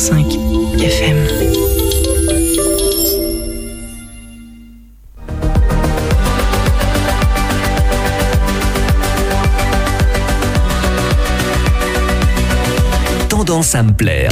101.5 FM. Tendance à me plaire.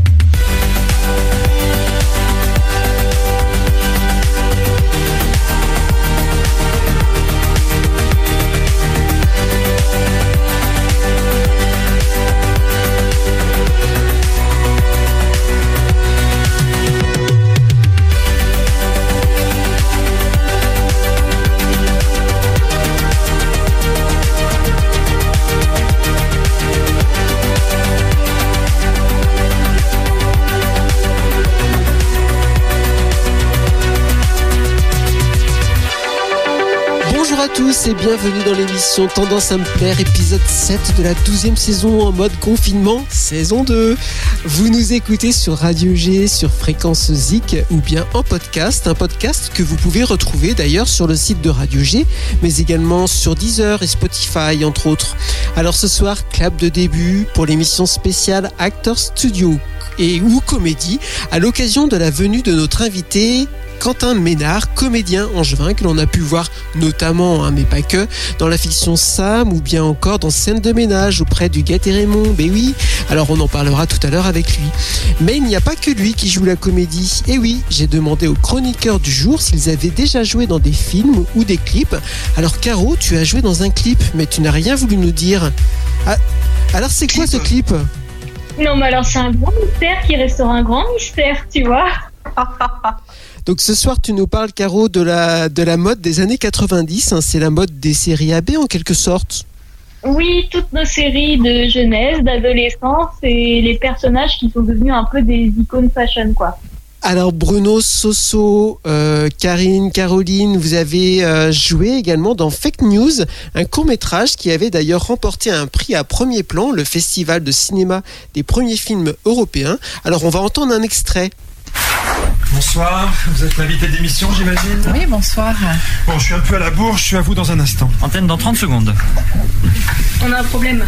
Bonjour à tous et bienvenue dans l'émission Tendance à me plaire, épisode 7 de la 12e saison en mode confinement, saison 2. Vous nous écoutez sur Radio G, sur Fréquence Zik ou bien en podcast, un podcast que vous pouvez retrouver d'ailleurs sur le site de Radio G, mais également sur Deezer et Spotify entre autres. Alors ce soir, clap de début pour l'émission spéciale Actors Studio et ou comédie à l'occasion de la venue de notre invité Quentin Ménard, comédien angevin que l'on a pu voir notamment, mais pas que, dans la fiction Sam ou bien encore dans Scène de ménage auprès du Gat et Raymond. Ben oui, alors on en parlera tout à l'heure avec lui. Mais il n'y a pas que lui qui joue la comédie. Et oui, j'ai demandé aux chroniqueurs du jour s'ils avaient déjà joué dans des films ou des clips. Alors Caro, tu as joué dans un clip, mais tu n'as rien voulu nous dire. Ah, alors c'est quoi ce clip ? Non mais alors c'est un grand mystère qui restera un grand mystère, tu vois. Donc ce soir, tu nous parles, Caro, de la mode des années 90. C'est la mode des séries AB en quelque sorte. Oui, toutes nos séries de jeunesse, d'adolescence et les personnages qui sont devenus un peu des icônes fashion, quoi. Alors Bruno, Soso, Karine, Caroline, vous avez joué également dans Fake News, un court-métrage qui avait d'ailleurs remporté un prix à Premier Plan, le festival de cinéma des premiers films européens. Alors on va entendre un extrait. Bonsoir, vous êtes l'invité d'émission, j'imagine ? Oui, bonsoir. Bon, je suis un peu à la bourre, je suis à vous dans un instant. Antenne dans 30 secondes. On a un problème.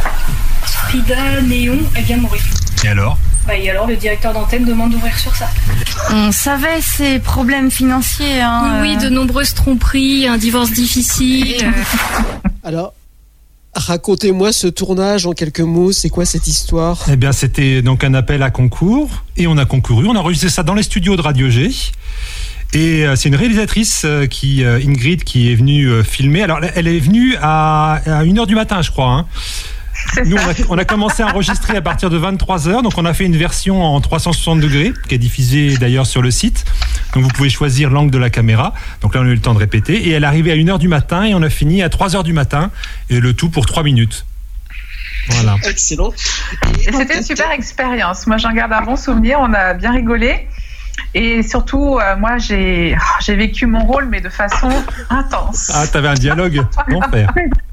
Frida Néon, elle vient de mourir. Et alors ? Et alors, le directeur d'antenne demande d'ouvrir sur ça. On savait ces problèmes financiers. Oui, de nombreuses tromperies, un divorce difficile. Alors, racontez-moi ce tournage en quelques mots, c'est quoi cette histoire ? Eh bien, c'était donc un appel à concours, et on a concouru, on a enregistré ça dans les studios de Radio G. Et c'est une réalisatrice, Ingrid, qui est venue filmer. Alors, elle est venue à 1h du matin, je crois, hein. Nous, on a commencé à enregistrer à partir de 23h, donc on a fait une version en 360 degrés, qui est diffusée d'ailleurs sur le site. Donc vous pouvez choisir l'angle de la caméra. Donc là, on a eu le temps de répéter. Et elle est arrivée à 1h du matin et on a fini à 3h du matin. Et le tout pour 3 minutes. Voilà. Excellent. Et c'était une super expérience. Moi, j'en garde un bon souvenir. On a bien rigolé. Et surtout, moi, j'ai vécu mon rôle, mais de façon intense. Ah, t'avais un dialogue ? Mon père.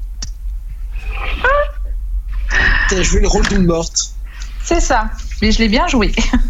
T'as joué le rôle d'une morte. C'est ça, mais je l'ai bien joué.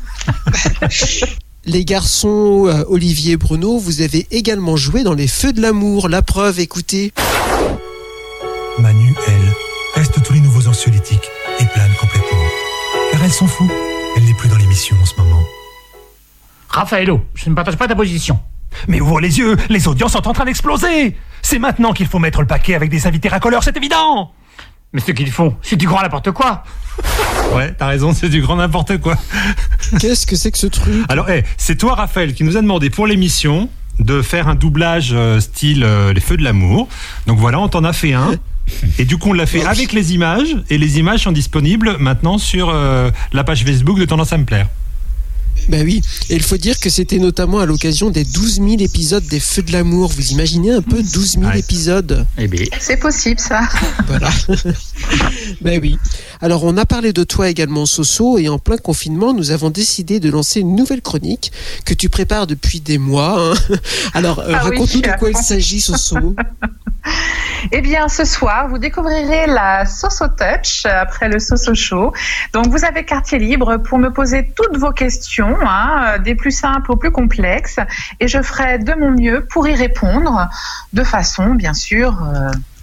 Les garçons, Olivier et Bruno, vous avez également joué dans Les Feux de l'amour. La preuve, écoutez. Manu, elle, reste tous les nouveaux anxiolytiques et plane complètement. Car elle s'en fout. Elle n'est plus dans l'émission en ce moment. Raffaello, je ne partage pas ta position. Mais ouvre les yeux, les audiences sont en train d'exploser. C'est maintenant qu'il faut mettre le paquet avec des invités racoleurs, c'est évident. Mais ce qu'ils font, c'est du grand n'importe quoi. Ouais, t'as raison, c'est du grand n'importe quoi. Qu'est-ce que c'est que ce truc ? Alors, c'est toi, Raphaël, qui nous a demandé pour l'émission de faire un doublage style Les Feux de l'amour. Donc voilà, on t'en a fait un. Et du coup, on l'a fait avec les images. Et les images sont disponibles maintenant sur la page Facebook de Tendance à me plaire. Ben oui, et il faut dire que c'était notamment à l'occasion des 12 000 épisodes des Feux de l'amour. Vous imaginez un peu 12 000 épisodes ? Eh bien, C'est possible, ça. Voilà. Ben oui. Alors, on a parlé de toi également, Soso, et en plein confinement, nous avons décidé de lancer une nouvelle chronique que tu prépares depuis des mois. Hein. Alors, raconte-nous de quoi il s'agit, Soso. Eh bien, ce soir, vous découvrirez la Soso Touch après le Soso Show. Donc, vous avez quartier libre pour me poser toutes vos questions, des plus simples aux plus complexes, et je ferai de mon mieux pour y répondre de façon, bien sûr,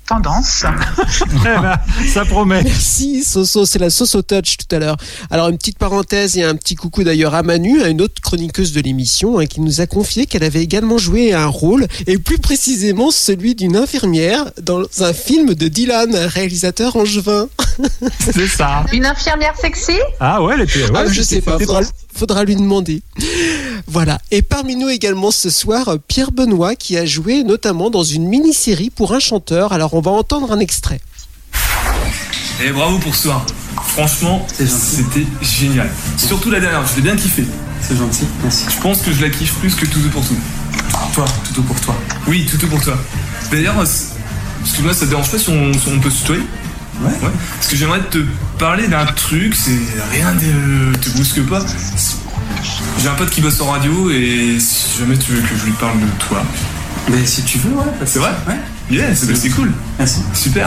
tendance. Ça promet. Merci Soso, c'est la Soso Touch tout à l'heure. Alors une petite parenthèse et un petit coucou d'ailleurs à Manu, à une autre chroniqueuse de l'émission, qui nous a confié qu'elle avait également joué un rôle, et plus précisément celui d'une infirmière dans un film de Dylan, un réalisateur angevin. C'est ça. Une infirmière sexy? Ah ouais, elle était. Ouais, je sais pas, faudra lui demander. Voilà. Et parmi nous également ce soir, Pierre Benoît qui a joué notamment dans une mini-série pour un chanteur. Alors on va entendre un extrait. Et bravo pour ce soir. Franchement, c'était génial. Surtout la dernière, je l'ai bien kiffé. C'est gentil, merci. Je pense que je la kiffe plus que Toutou pour tout. Toi, Toutou pour toi. Oui, Toutou pour toi. D'ailleurs, excuse-moi, ça te dérange pas si on peut se tutoyer? Ouais. Parce que j'aimerais te parler d'un truc, c'est rien de te brusque pas. J'ai un pote qui bosse en radio et si jamais tu veux que je lui parle de toi. Mais si tu veux, ouais. C'est vrai? Ouais. Yeah, c'est cool. Merci. Super.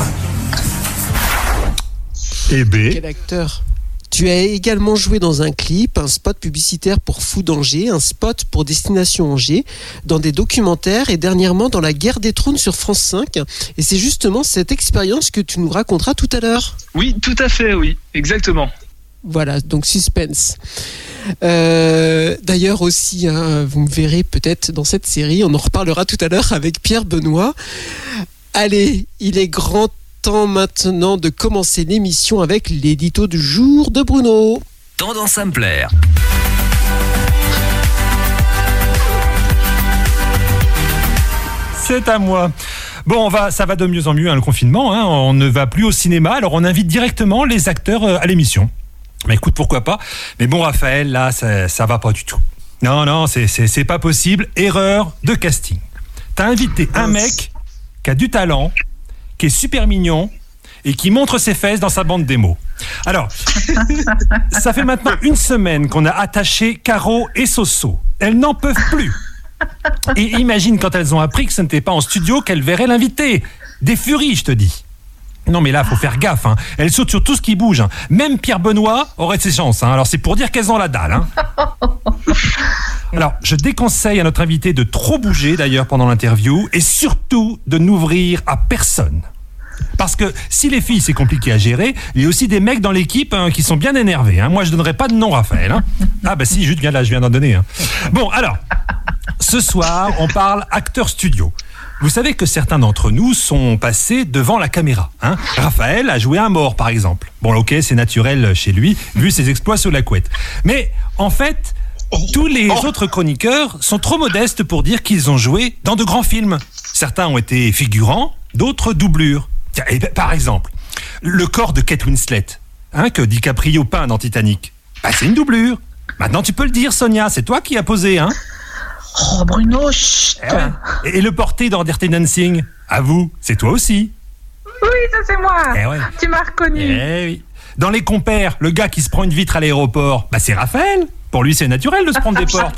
Et B. Quel acteur? Tu as également joué dans un clip, un spot publicitaire pour Food Angers, un spot pour Destination Angers, dans des documentaires et dernièrement dans La Guerre des Trônes sur France 5. Et c'est justement cette expérience que tu nous raconteras tout à l'heure. Oui, tout à fait, oui, exactement. Voilà, donc suspense. D'ailleurs aussi, vous me verrez peut-être dans cette série, on en reparlera tout à l'heure avec Pierre Benoît. Allez, il est grand temps maintenant de commencer l'émission avec l'édito du jour de Bruno. Tendance à me plaire. C'est à moi. Bon, ça va de mieux en mieux, le confinement. On ne va plus au cinéma, alors on invite directement les acteurs à l'émission. Mais écoute, pourquoi pas. Mais bon, Raphaël, là, ça va pas du tout. Non, c'est pas possible. Erreur de casting. T'as invité un mec qui a du talent, qui est super mignon et qui montre ses fesses dans sa bande démo. Alors, ça fait maintenant une semaine qu'on a attaché Caro et Soso. Elles n'en peuvent plus. Et imagine quand elles ont appris que ce n'était pas en studio qu'elles verraient l'invité. Des furies, je te dis. Non mais là, faut faire gaffe. Elles sautent sur tout ce qui bouge. Même Pierre Benoît aurait ses chances. Alors c'est pour dire qu'elles ont la dalle. Alors, je déconseille à notre invité de trop bouger d'ailleurs pendant l'interview et surtout de n'ouvrir à personne. Parce que si les filles c'est compliqué à gérer, il y a aussi des mecs dans l'équipe qui sont bien énervés. Moi je donnerai pas de nom, Raphaël. Ah bah si, juste là, je viens d'en donner. Bon alors, ce soir on parle acteur studio. Vous savez que certains d'entre nous sont passés devant la caméra. Raphaël a joué un mort par exemple. Bon ok, c'est naturel chez lui, vu ses exploits sous la couette. Mais en fait, tous les autres chroniqueurs sont trop modestes pour dire qu'ils ont joué dans de grands films. Certains ont été figurants, d'autres doublures. Tiens, et par exemple, le corps de Kate Winslet, que DiCaprio peint dans Titanic, c'est une doublure. Maintenant tu peux le dire, Sonia, c'est toi qui as posé, Oh Bruno, chut. Et le porté dans Dirty Dancing, à vous, c'est toi aussi. Oui, ça c'est moi. Tu m'as reconnu. Oui. Dans Les Compères, le gars qui se prend une vitre à l'aéroport, c'est Raphaël. Pour lui, c'est naturel de se prendre des portes.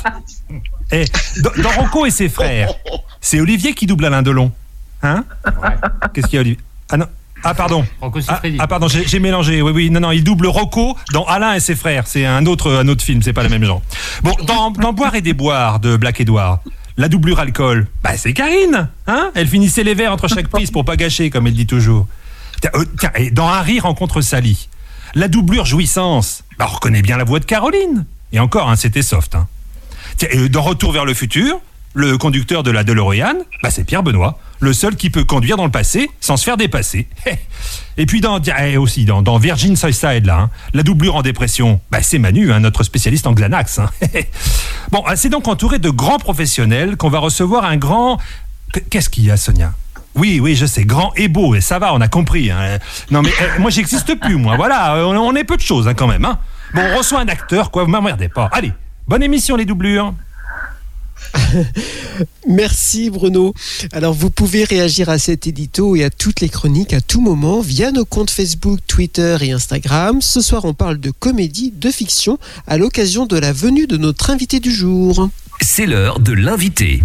Dans Rocco et ses frères, c'est Olivier qui double Alain Delon. Qu'est-ce qu'il y a, Olivier? Ah non. Ah pardon. Rocco Siffredi. Pardon, j'ai mélangé. Oui. Non, il double Rocco dans Alain et ses frères. C'est un autre film, c'est pas le même genre. Bon, dans Boire et déboire de Black Edward, la doublure alcool, c'est Karine. Elle finissait les verres entre chaque prise pour pas gâcher, comme elle dit toujours. Tiens, et dans Un rire rencontre Sally, la doublure jouissance, on reconnaît bien la voix de Caroline. Et encore, c'était soft. Tiens, et dans Retour vers le futur, le conducteur de la DeLorean, c'est Pierre Benoît, le seul qui peut conduire dans le passé sans se faire dépasser. Et puis dans Virgin Suicide, là, la doublure en dépression, c'est Manu, notre spécialiste en Xanax. Bon, c'est donc entouré de grands professionnels qu'on va recevoir un grand... Qu'est-ce qu'il y a, Sonia? Oui, je sais, grand et beau, et ça va, on a compris. Non mais moi, j'existe plus, moi. Voilà, on est peu de choses quand même. Bon, on reçoit un acteur, quoi, vous m'emmerdez pas. Allez, bonne émission, les doublures. Merci Bruno. Alors vous pouvez réagir à cet édito et à toutes les chroniques à tout moment via nos comptes Facebook, Twitter et Instagram. Ce soir on parle de comédie, de fiction à l'occasion de la venue de notre invité du jour. C'est l'heure de l'invité.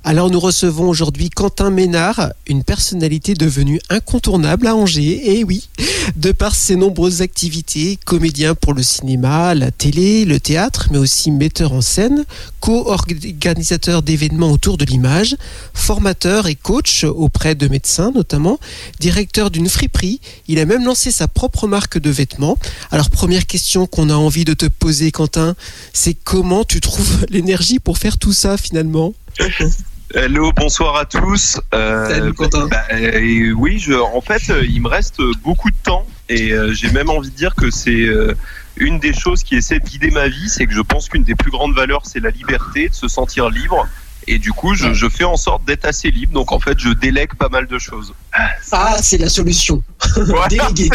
Alors nous recevons aujourd'hui Quentin Ménard, une personnalité devenue incontournable à Angers, et oui, de par ses nombreuses activités, comédien pour le cinéma, la télé, le théâtre, mais aussi metteur en scène, co-organisateur d'événements autour de l'image, formateur et coach auprès de médecins notamment, directeur d'une friperie, il a même lancé sa propre marque de vêtements. Alors première question qu'on a envie de te poser Quentin, c'est comment tu trouves l'énergie pour faire tout ça finalement ? Hello, bonsoir à tous. Salut Quentin. Oui, en fait, il me reste beaucoup de temps et j'ai même envie de dire que c'est une des choses qui essaie de guider ma vie, c'est que je pense qu'une des plus grandes valeurs, c'est la liberté, de se sentir libre. Et du coup, je fais en sorte d'être assez libre. Donc en fait, je délègue pas mal de choses. Ah, c'est la solution. Voilà, Déléguer.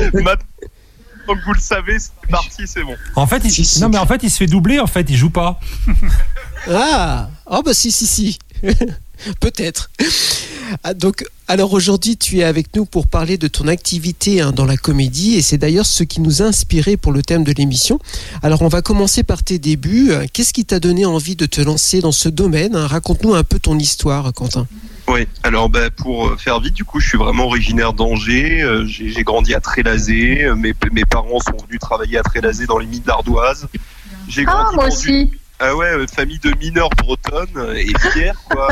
Donc vous le savez, c'est parti, c'est bon. En fait, il se fait doubler. En fait, il joue pas. Ah, oh bah si. Peut-être. Donc, alors aujourd'hui, tu es avec nous pour parler de ton activité dans la comédie, et c'est d'ailleurs ce qui nous a inspiré pour le thème de l'émission. Alors, on va commencer par tes débuts. Qu'est-ce qui t'a donné envie de te lancer dans ce domaine ? Raconte-nous un peu ton histoire, Quentin. Oui, alors pour faire vite, du coup, je suis vraiment originaire d'Angers. J'ai grandi à Trélazé. Mes parents sont venus travailler à Trélazé dans les mines d'Ardoise. J'ai grandi moi aussi. Ah ouais, famille de mineurs bretonnes et fiers, quoi.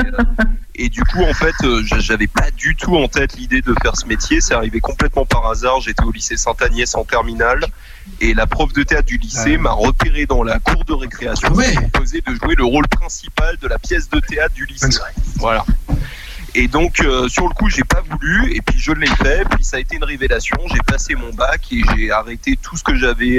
Et du coup, en fait, j'avais pas du tout en tête l'idée de faire ce métier. C'est arrivé complètement par hasard. J'étais au lycée Sainte-Agnès en terminale. Et la prof de théâtre du lycée m'a repéré dans la cour de récréation et m'a proposé de jouer le rôle principal de la pièce de théâtre du lycée. Voilà. Et donc, sur le coup, j'ai pas voulu. Et puis, je l'ai fait. Puis, ça a été une révélation. J'ai passé mon bac et j'ai arrêté tout ce que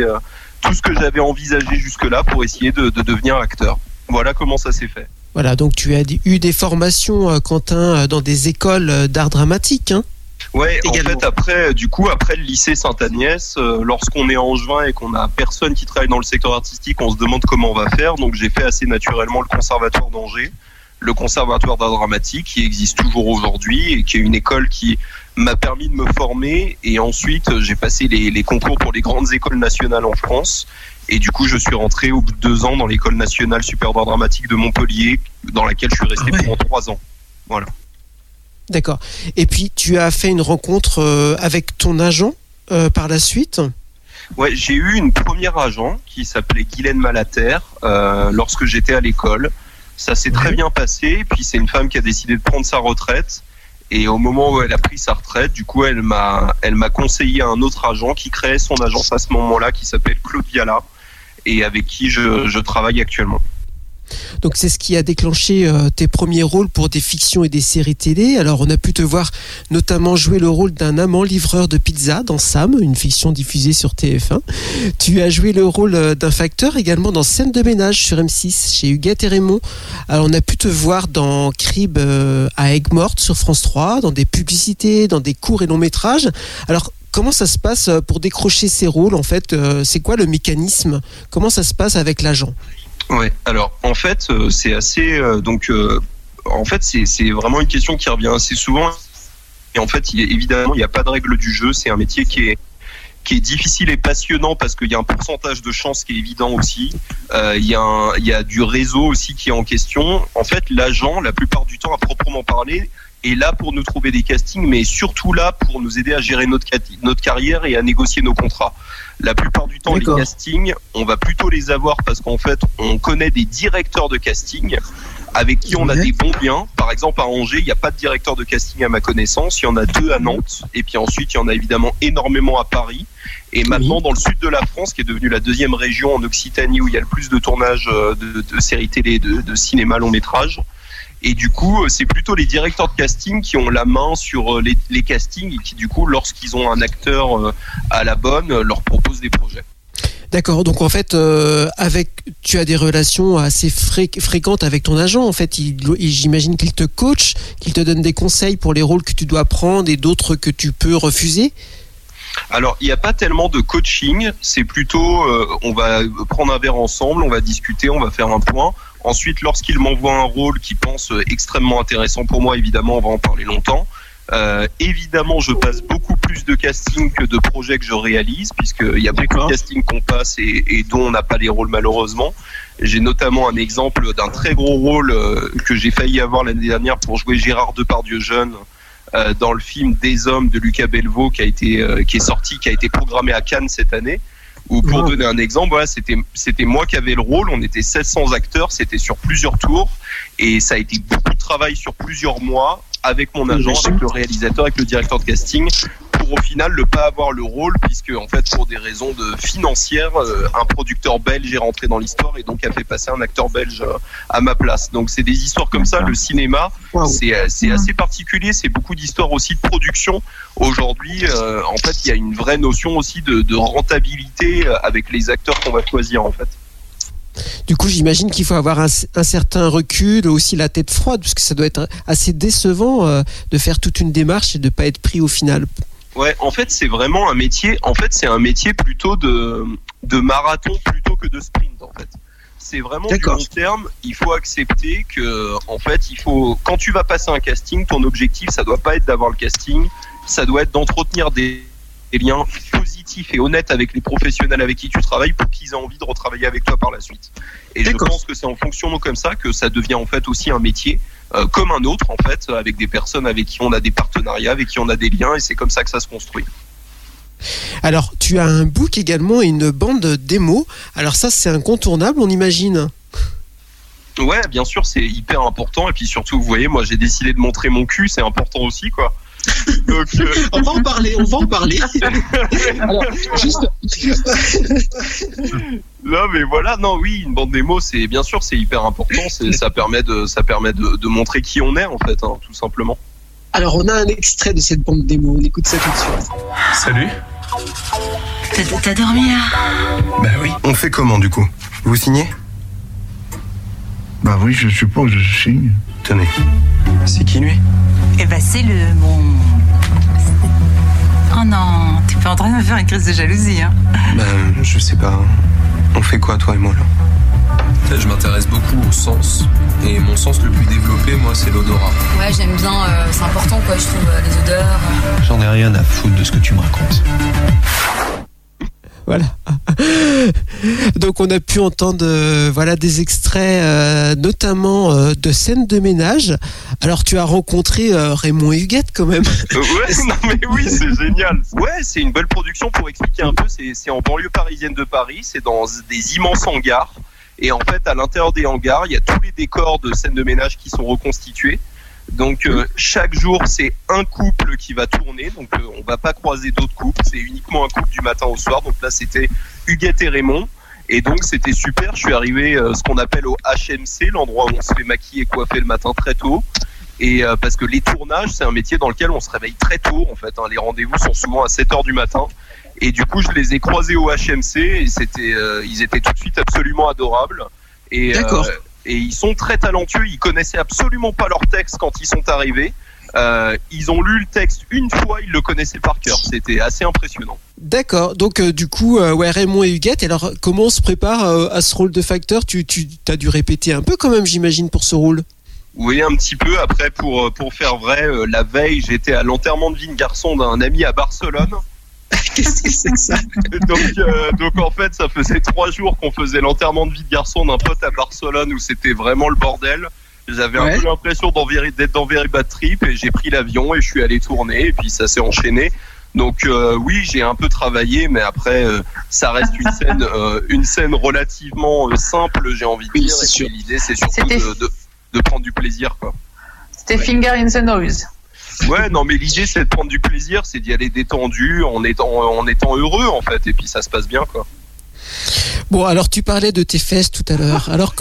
j'avais envisagé jusque-là pour essayer de devenir acteur. Voilà comment ça s'est fait. Voilà, donc tu as eu des formations, Quentin, dans des écoles d'art dramatique, hein ? Ouais, également. En fait, après le lycée Sainte-Agnès, lorsqu'on est angevin et qu'on a personne qui travaille dans le secteur artistique, on se demande comment on va faire. Donc j'ai fait assez naturellement le conservatoire d'Angers, le conservatoire d'art dramatique qui existe toujours aujourd'hui et qui est une école qui m'a permis de me former. Et ensuite, j'ai passé les concours pour les grandes écoles nationales en France. Et du coup, je suis rentré au bout de 2 ans dans l'école nationale supérieure d'art dramatique de Montpellier, dans laquelle je suis resté pendant 3 ans. Voilà. D'accord. Et puis, tu as fait une rencontre avec ton agent par la suite ? Ouais, j'ai eu une première agent qui s'appelait Guylaine Malater lorsque j'étais à l'école. Ça s'est très bien passé. Puis, c'est une femme qui a décidé de prendre sa retraite. Et au moment où elle a pris sa retraite, du coup, elle m'a conseillé à un autre agent qui créait son agence à ce moment-là, qui s'appelle Claude Viala, et avec qui je travaille actuellement. Donc c'est ce qui a déclenché tes premiers rôles pour des fictions et des séries télé. Alors on a pu te voir notamment jouer le rôle d'un amant livreur de pizza dans Sam, une fiction diffusée sur TF1. Tu as joué le rôle d'un facteur également dans Scène de ménage sur M6 chez Huguette et Raymond. Alors on a pu te voir dans Crib à Aigues-Mortes sur France 3, dans des publicités, dans des courts et longs métrages. Alors comment ça se passe pour décrocher ces rôles en fait ? C'est quoi le mécanisme ? Comment ça se passe avec l'agent ? Ouais, alors en fait c'est assez en fait c'est vraiment une question qui revient assez souvent et en fait évidemment il n'y a pas de règle du jeu, c'est un métier qui est difficile et passionnant parce qu'il y a un pourcentage de chance qui est évident aussi, il y a du réseau aussi qui est en question. En fait l'agent la plupart du temps à proprement parler est là pour nous trouver des castings, mais surtout là pour nous aider à gérer notre carrière et à négocier nos contrats. La plupart du temps, D'accord. Les castings, on va plutôt les avoir parce qu'en fait, on connaît des directeurs de casting avec qui on a des bons liens. Par exemple, à Angers, il n'y a pas de directeur de casting à ma connaissance. Il y en a 2 à Nantes. Et puis ensuite, il y en a évidemment énormément à Paris. Et maintenant, dans le sud de la France, qui est devenue la 2e région en Occitanie où il y a le plus de tournages de séries télé, de cinéma long métrage. Et du coup, c'est plutôt les directeurs de casting qui ont la main sur les castings et qui, du coup, lorsqu'ils ont un acteur à la bonne, leur proposent des projets. D'accord, donc en fait, tu as des relations assez fréquentes avec ton agent. En fait, j'imagine qu'il te coach, qu'il te donne des conseils pour les rôles que tu dois prendre et d'autres que tu peux refuser. Alors, il n'y a pas tellement de coaching, c'est plutôt, on va prendre un verre ensemble, on va discuter, on va faire un point. Ensuite, lorsqu'il m'envoie un rôle qu'il pense extrêmement intéressant pour moi, évidemment, on va en parler longtemps. Évidemment, je passe beaucoup plus de castings que de projets que je réalise, puisqu'il y a beaucoup de castings qu'on passe et dont on n'a pas les rôles malheureusement. J'ai notamment un exemple d'un très gros rôle que j'ai failli avoir l'année dernière pour jouer Gérard Depardieu jeune dans le film Des Hommes de Lucas Belvaux qui est sorti, qui a été programmé à Cannes cette année. Ou pour donner un exemple, voilà, c'était moi qui avais le rôle, on était 1600 acteurs, c'était sur plusieurs tours et ça a été beaucoup de travail sur plusieurs mois avec mon agent, avec le réalisateur, avec le directeur de casting pour au final ne pas avoir le rôle puisque en fait pour des raisons financières, un producteur belge est rentré dans l'histoire et donc a fait passer un acteur belge à ma place. Donc c'est des histoires comme ça, le cinéma, c'est assez particulier, c'est beaucoup d'histoires aussi de production. Aujourd'hui, en fait, il y a une vraie notion aussi de rentabilité avec les acteurs qu'on va choisir en fait. Du coup, j'imagine qu'il faut avoir un certain recul, aussi la tête froide, parce que ça doit être assez décevant de faire toute une démarche et de ne pas être pris au final. Ouais, en fait, c'est vraiment un métier. En fait, c'est un métier plutôt de marathon plutôt que de sprint. En fait, c'est vraiment du long terme. Il faut accepter que, en fait, quand tu vas passer un casting, ton objectif, ça doit pas être d'avoir le casting, ça doit être d'entretenir des liens positifs et honnêtes avec les professionnels avec qui tu travailles pour qu'ils aient envie de retravailler avec toi par la suite. Et je pense que c'est en fonctionnant comme ça que ça devient en fait aussi un métier comme un autre en fait, avec des personnes avec qui on a des partenariats, avec qui on a des liens et c'est comme ça que ça se construit. Alors, tu as un book également et une bande démo. Alors ça, c'est incontournable, on imagine. Ouais, bien sûr, c'est hyper important. Et puis surtout, vous voyez, moi j'ai décidé de montrer mon cul, c'est important aussi, quoi. Donc, on va en parler. Alors, juste... Non, mais voilà, oui, une bande démo, c'est bien sûr, c'est hyper important. Ça permet de montrer qui on est, en fait, hein, tout simplement. Alors, on a un extrait de cette bande démo. On écoute ça tout de suite. Salut. T'as dormi là ? Bah oui. On fait comment, du coup ? Vous signez ? Bah oui, je suppose, je signe. Tenez. C'est qui, lui ? Eh ben, c'est mon... Oh non, t'es pas en train de me faire une crise de jalousie, hein ? Je sais pas. On fait quoi, toi et moi, là ? Je m'intéresse beaucoup au sens. Et mon sens le plus développé, moi, c'est l'odorat. Ouais, j'aime bien. C'est important, quoi, je trouve, les odeurs. J'en ai rien à foutre de ce que tu me racontes. Voilà. Donc on a pu entendre des extraits notamment de scènes de ménage. Alors tu as rencontré Raymond et Huguette quand même. Ouais, non mais oui, c'est génial. Ouais, c'est une belle production pour expliquer un peu. C'est en banlieue parisienne de Paris. C'est dans des immenses hangars. Et en fait, à l'intérieur des hangars, il y a tous les décors de scènes de ménage qui sont reconstitués. Donc chaque jour c'est un couple qui va tourner, donc on va pas croiser d'autres couples, c'est uniquement un couple du matin au soir. Donc là c'était Huguette et Raymond et donc c'était super. Je suis arrivé ce qu'on appelle au HMC, l'endroit où on se fait maquiller et coiffer le matin très tôt. Et parce que les tournages c'est un métier dans lequel on se réveille très tôt en fait, hein. Les rendez-vous sont souvent à 7h du matin. Et du coup je les ai croisés au HMC et ils étaient tout de suite absolument adorables. Et d'accord. Et ils sont très talentueux, ils connaissaient absolument pas leur texte quand ils sont arrivés. Ils ont lu le texte une fois, ils le connaissaient par cœur. C'était assez impressionnant. D'accord, donc du coup, Raymond et Huguette, alors comment on se prépare à ce rôle de facteur ? Tu as dû répéter un peu quand même, j'imagine, pour ce rôle ? Oui, un petit peu. Après, pour faire vrai, la veille, j'étais à l'enterrement de vie de garçon d'un ami à Barcelone. Qu'est-ce que c'est que ça ? Donc en fait, ça faisait 3 jours qu'on faisait l'enterrement de vie de garçon d'un pote à Barcelone où c'était vraiment le bordel. J'avais un peu l'impression d'être dans Very Bad Trip et j'ai pris l'avion et je suis allé tourner et puis ça s'est enchaîné. Donc oui, j'ai un peu travaillé, mais après ça reste une scène relativement simple, j'ai envie de dire. Et puis, l'idée, c'est surtout de prendre du plaisir, quoi. C'était Finger in the Nose. Ouais, non, mais l'idée c'est de prendre du plaisir, c'est d'y aller détendu, en étant heureux en fait, et puis ça se passe bien, quoi. Bon, alors tu parlais de tes fesses tout à l'heure. Alors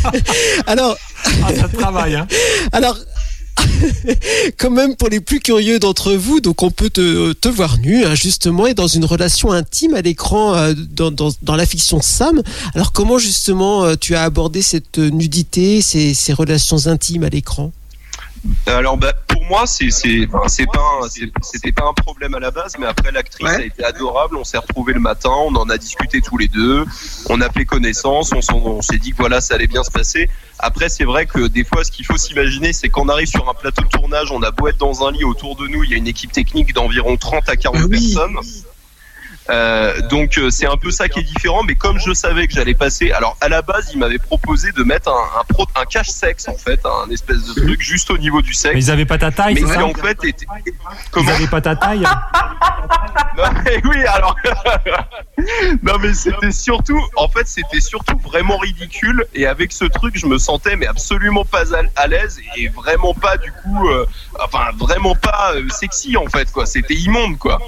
ça travaille, hein. Alors quand même, pour les plus curieux d'entre vous, donc on peut te voir nu, hein, justement, et dans une relation intime à l'écran dans la fiction Sam. Alors comment justement tu as abordé cette nudité, ces relations intimes à l'écran ? Alors pour moi c'était pas un problème à la base, mais après l'actrice a été adorable, on s'est retrouvés le matin, on en a discuté tous les deux, on a fait connaissance, on s'est dit que voilà, ça allait bien se passer. Après c'est vrai que des fois ce qu'il faut s'imaginer, c'est qu'on arrive sur un plateau de tournage, on a beau être dans un lit, autour de nous il y a une équipe technique d'environ 30 à 40 personnes. Donc c'est un peu ça qui est différent, mais comme je savais que j'allais passer, alors à la base ils m'avaient proposé de mettre un cache-sexe en fait, un espèce de truc juste au niveau du sexe. Mais ils avaient pas ta taille, mais c'est ça ? En fait, ils avaient pas ta taille. Non mais oui, alors non mais c'était surtout vraiment ridicule, et avec ce truc je me sentais mais absolument pas à l'aise, et vraiment pas du coup vraiment pas sexy en fait quoi, c'était immonde quoi.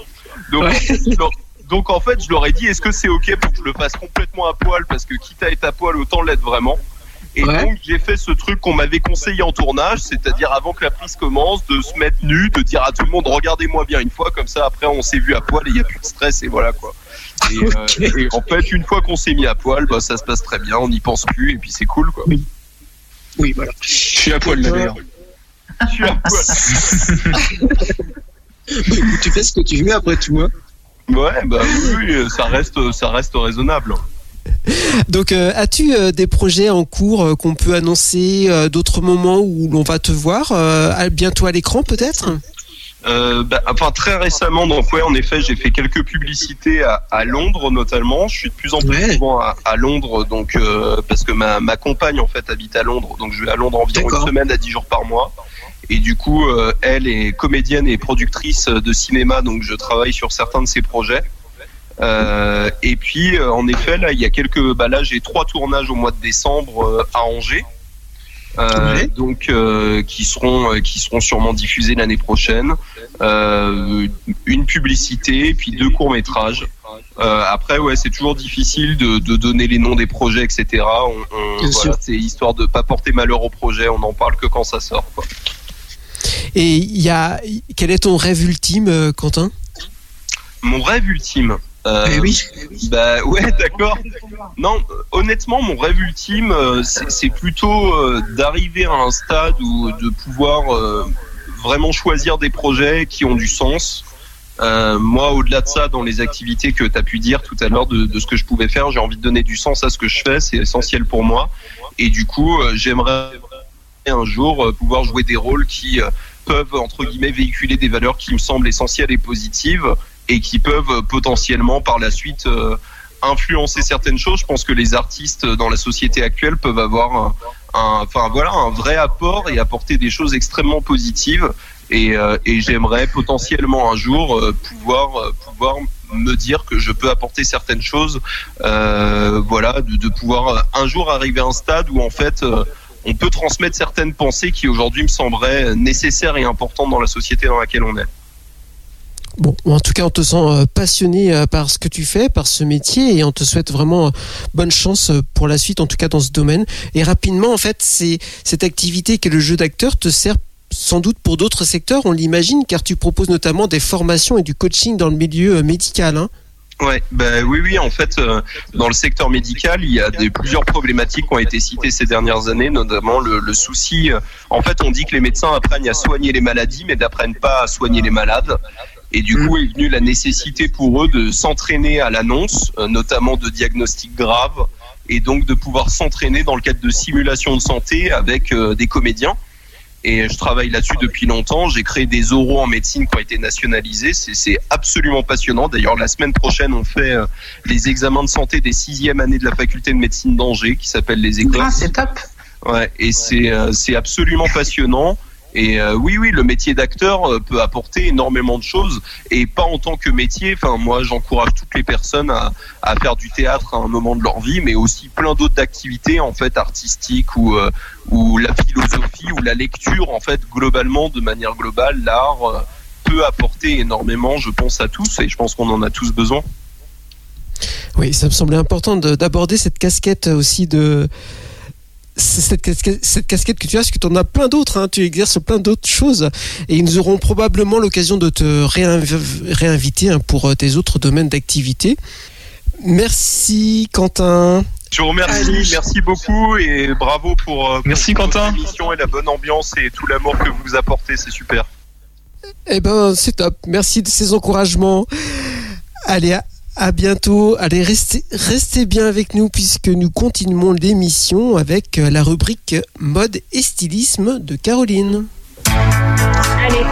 Donc en fait, je leur ai dit, est-ce que c'est ok pour que je le fasse complètement à poil, parce que quitte à être à poil, autant l'être vraiment. Et donc j'ai fait ce truc qu'on m'avait conseillé en tournage, c'est-à-dire avant que la prise commence, de se mettre nu, de dire à tout le monde regardez-moi bien une fois, comme ça après on s'est vu à poil et il n'y a plus de stress et voilà quoi. Et en fait, une fois qu'on s'est mis à poil, ça se passe très bien, on n'y pense plus et puis c'est cool quoi. Oui, voilà. Je suis à poil d'ailleurs. Je suis à poil. Écoute, tu fais ce que tu veux après tout, hein. Ouais, oui, ça reste raisonnable. Donc, as-tu des projets en cours qu'on peut annoncer, d'autres moments où l'on va te voir bientôt à l'écran peut-être ? Très récemment, donc en effet, j'ai fait quelques publicités à Londres notamment. Je suis de plus en plus souvent à Londres, donc parce que ma compagne en fait habite à Londres, donc je vais à Londres environ une semaine à 10 jours par mois. Et du coup, elle est comédienne et productrice de cinéma, donc je travaille sur certains de ses projets. Et puis, en effet, là, il y a là, j'ai 3 tournages au mois de décembre à Angers, donc qui seront sûrement diffusés l'année prochaine. Une publicité, et puis 2 courts-métrages. Après, c'est toujours difficile de donner les noms des projets, etc. Voilà, c'est histoire de pas porter malheur au projet. On n'en parle que quand ça sort, quoi. Et quel est ton rêve ultime, Quentin ? Mon rêve ultime. D'accord. Non, honnêtement, mon rêve ultime, c'est plutôt d'arriver à un stade où de pouvoir vraiment choisir des projets qui ont du sens. Moi, au-delà de ça, dans les activités que tu as pu dire tout à l'heure de ce que je pouvais faire, j'ai envie de donner du sens à ce que je fais, c'est essentiel pour moi. Et du coup, j'aimerais un jour pouvoir jouer des rôles qui peuvent, entre guillemets, véhiculer des valeurs qui me semblent essentielles et positives, et qui peuvent potentiellement par la suite influencer certaines choses. Je pense que les artistes dans la société actuelle peuvent avoir un vrai apport et apporter des choses extrêmement positives, et j'aimerais potentiellement un jour pouvoir me dire que je peux apporter certaines choses, de pouvoir un jour arriver à un stade où en fait on peut transmettre certaines pensées qui aujourd'hui me sembleraient nécessaires et importantes dans la société dans laquelle on est. Bon, en tout cas, on te sent passionné par ce que tu fais, par ce métier, et on te souhaite vraiment bonne chance pour la suite, en tout cas dans ce domaine. Et rapidement, en fait, cette activité qu'est le jeu d'acteur te sert sans doute pour d'autres secteurs, on l'imagine, car tu proposes notamment des formations et du coaching dans le milieu médical, hein. Oui, en fait, dans le secteur médical, il y a plusieurs problématiques qui ont été citées ces dernières années, notamment le souci. En fait, on dit que les médecins apprennent à soigner les maladies, mais n'apprennent pas à soigner les malades. Et du coup est venue la nécessité pour eux de s'entraîner à l'annonce, notamment de diagnostics graves, et donc de pouvoir s'entraîner dans le cadre de simulations de santé avec des comédiens. Et je travaille là-dessus depuis longtemps. J'ai créé des oraux en médecine qui ont été nationalisés. C'est absolument passionnant. D'ailleurs, la semaine prochaine, on fait les examens de santé des 6e années de la faculté de médecine d'Angers, qui s'appellent les écoles. Ah, c'est top. Ouais, et c'est absolument passionnant. Et oui, le métier d'acteur peut apporter énormément de choses, et pas en tant que métier. Enfin, moi, j'encourage toutes les personnes à faire du théâtre à un moment de leur vie, mais aussi plein d'autres activités en fait artistiques, ou la philosophie, ou la lecture. En fait, globalement, de manière globale, l'art peut apporter énormément, je pense, à tous, et je pense qu'on en a tous besoin. Oui, ça me semblait important d'aborder cette casquette aussi cette casquette que tu as, parce que tu en as plein d'autres, hein, tu exerces plein d'autres choses, et nous aurons probablement l'occasion de te réinviter pour tes autres domaines d'activité. Merci Quentin, Je vous remercie, merci beaucoup et bravo pour Merci, votre Quentin. émission et la bonne ambiance et tout l'amour que vous apportez, c'est super. Eh ben, c'est top. Merci de ces encouragements. Allez, à bientôt. Allez, restez bien avec nous puisque nous continuons l'émission avec la rubrique mode et stylisme de Caroline. Allez.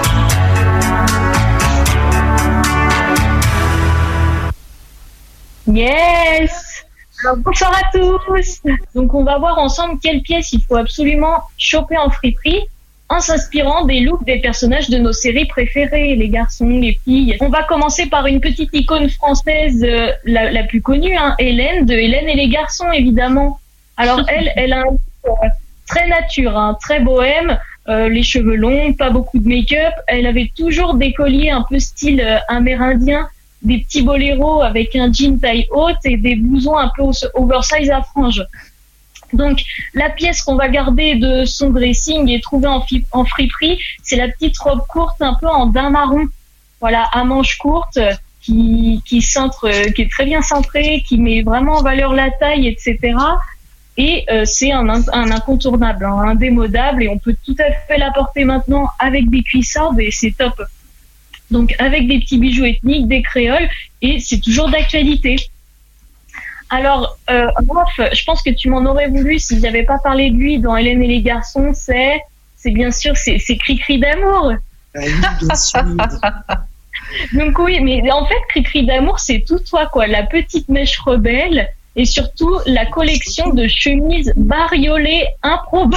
Yes. Alors, bonsoir à tous. Donc on va voir ensemble quelle pièce il faut absolument choper en friperie en s'inspirant des looks des personnages de nos séries préférées, les garçons, les filles. On va commencer par une petite icône française, la plus connue, hein, Hélène, de Hélène et les garçons, évidemment. Alors elle a un look très nature, hein, très bohème, les cheveux longs, pas beaucoup de make-up. Elle avait toujours des colliers un peu style amérindien, des petits boléros avec un jean taille haute et des blousons un peu oversize à franges. Donc, la pièce qu'on va garder de son dressing et trouver en friperie, c'est la petite robe courte un peu en daim marron. Voilà, à manches courtes, qui est très bien cintrée, qui met vraiment en valeur la taille, etc. Et c'est un incontournable, un indémodable, et on peut tout à fait la porter maintenant avec des cuissardes et c'est top. Donc, avec des petits bijoux ethniques, des créoles, et c'est toujours d'actualité. Alors, Raph, je pense que tu m'en aurais voulu si j'avais pas parlé de lui dans Hélène et les garçons. C'est bien sûr, c'est Cri-Cri d'amour. Ah oui, bien sûr. Donc oui, mais en fait, Cri-Cri d'amour, c'est tout toi, quoi. La petite mèche rebelle et surtout la collection de chemises bariolées improbables.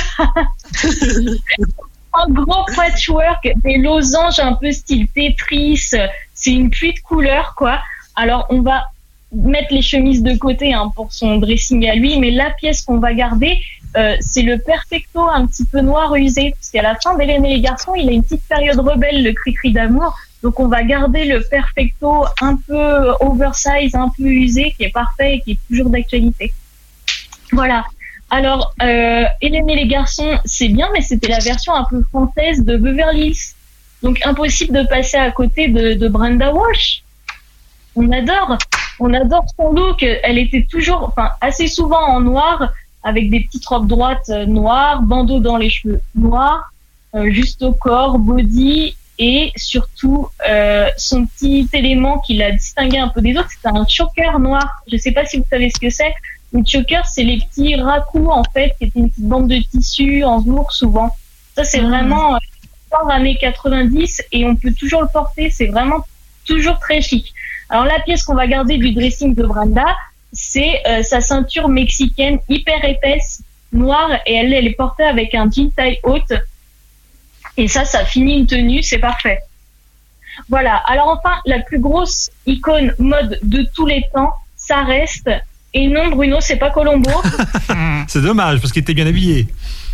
Un gros patchwork, des losanges un peu style Tetris. C'est une pluie de couleurs, quoi. Alors, on va mettre les chemises de côté pour son dressing à lui, mais la pièce qu'on va garder, c'est le perfecto un petit peu noir usé, parce qu'à la fin d'Hélène et les garçons, il a une petite période rebelle, le Cri-Cri d'amour, donc on va garder le perfecto un peu oversize, un peu usé, qui est parfait et qui est toujours d'actualité. Voilà. Alors, Hélène et les garçons, c'est bien, mais c'était la version un peu française de Beverly Hills, donc impossible de passer à côté de Brenda Walsh. On adore son look. Elle était toujours, assez souvent en noir, avec des petites robes droites noires, bandeau dans les cheveux noirs, juste au corps, body, et surtout son petit élément qui la distinguait un peu des autres, c'était un choker noir. Je sais pas si vous savez ce que c'est. Le choker, c'est les petits racous en fait, qui étaient une petite bande de tissu en velours souvent. Ça, c'est vraiment années 90 et on peut toujours le porter. C'est vraiment toujours très chic. Alors la pièce qu'on va garder du dressing de Brenda, c'est sa ceinture mexicaine hyper épaisse, noire, et elle est portée avec un jean taille haute. Et ça finit une tenue, c'est parfait. Voilà. Alors enfin, la plus grosse icône mode de tous les temps, ça reste. Et non, Bruno, c'est pas Colombo. C'est dommage, parce qu'il était bien habillé.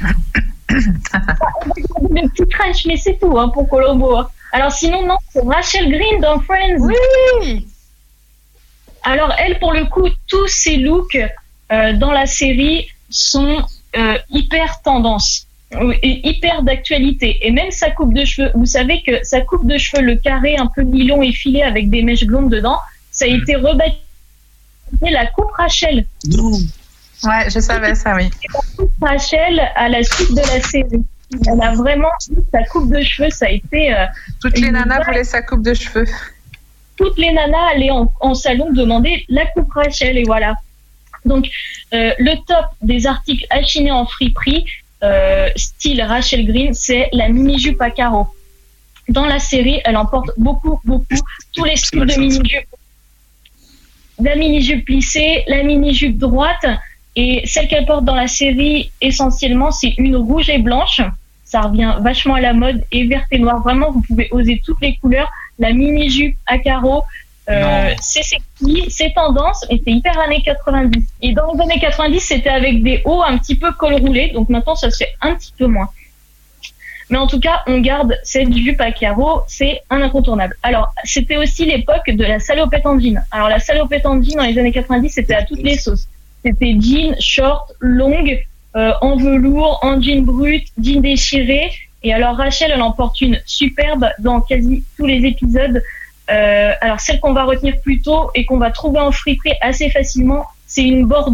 Le petit trench, mais c'est tout pour Colombo. Alors sinon, non, c'est Rachel Green dans Friends. Oui. Alors elle, pour le coup, tous ses looks dans la série sont hyper tendance, hyper d'actualité. Et même sa coupe de cheveux, vous savez que sa coupe de cheveux, le carré un peu nylon effilé avec des mèches blondes dedans, ça a été rebaptisé la coupe Rachel. Ouais, je savais ça, oui. La coupe Rachel à la suite de la série. Elle a vraiment sa coupe de cheveux, ça a été... Toutes les nanas voulaient sa coupe de cheveux. Toutes les nanas allaient en salon demander la coupe Rachel, et voilà. Donc, le top des articles achinés en friperie, style Rachel Green, c'est la mini-jupe à carreaux. Dans la série, elle en porte beaucoup, tous les styles de mini-jupe. La mini-jupe plissée, la mini-jupe droite, et celle qu'elle porte dans la série, essentiellement, c'est une rouge et blanche. Ça revient vachement à la mode, et verte et noire. Vraiment, vous pouvez oser toutes les couleurs. La mini-jupe à carreaux, c'est sexy, c'est tendance, et c'est hyper années 90. Et dans les années 90, c'était avec des hauts un petit peu col roulé, donc maintenant, ça se fait un petit peu moins. Mais en tout cas, on garde cette jupe à carreaux, c'est un incontournable. Alors, c'était aussi l'époque de la salopette en jean. Alors, la salopette en jean, dans les années 90, c'était à toutes les sauces. C'était jean, short, longue, en velours, en jean brut, jean déchiré. Et alors, Rachel, elle en porte une superbe dans quasi tous les épisodes. Alors, celle qu'on va retenir plus tôt et qu'on va trouver en friperie assez facilement, c'est une bordeaux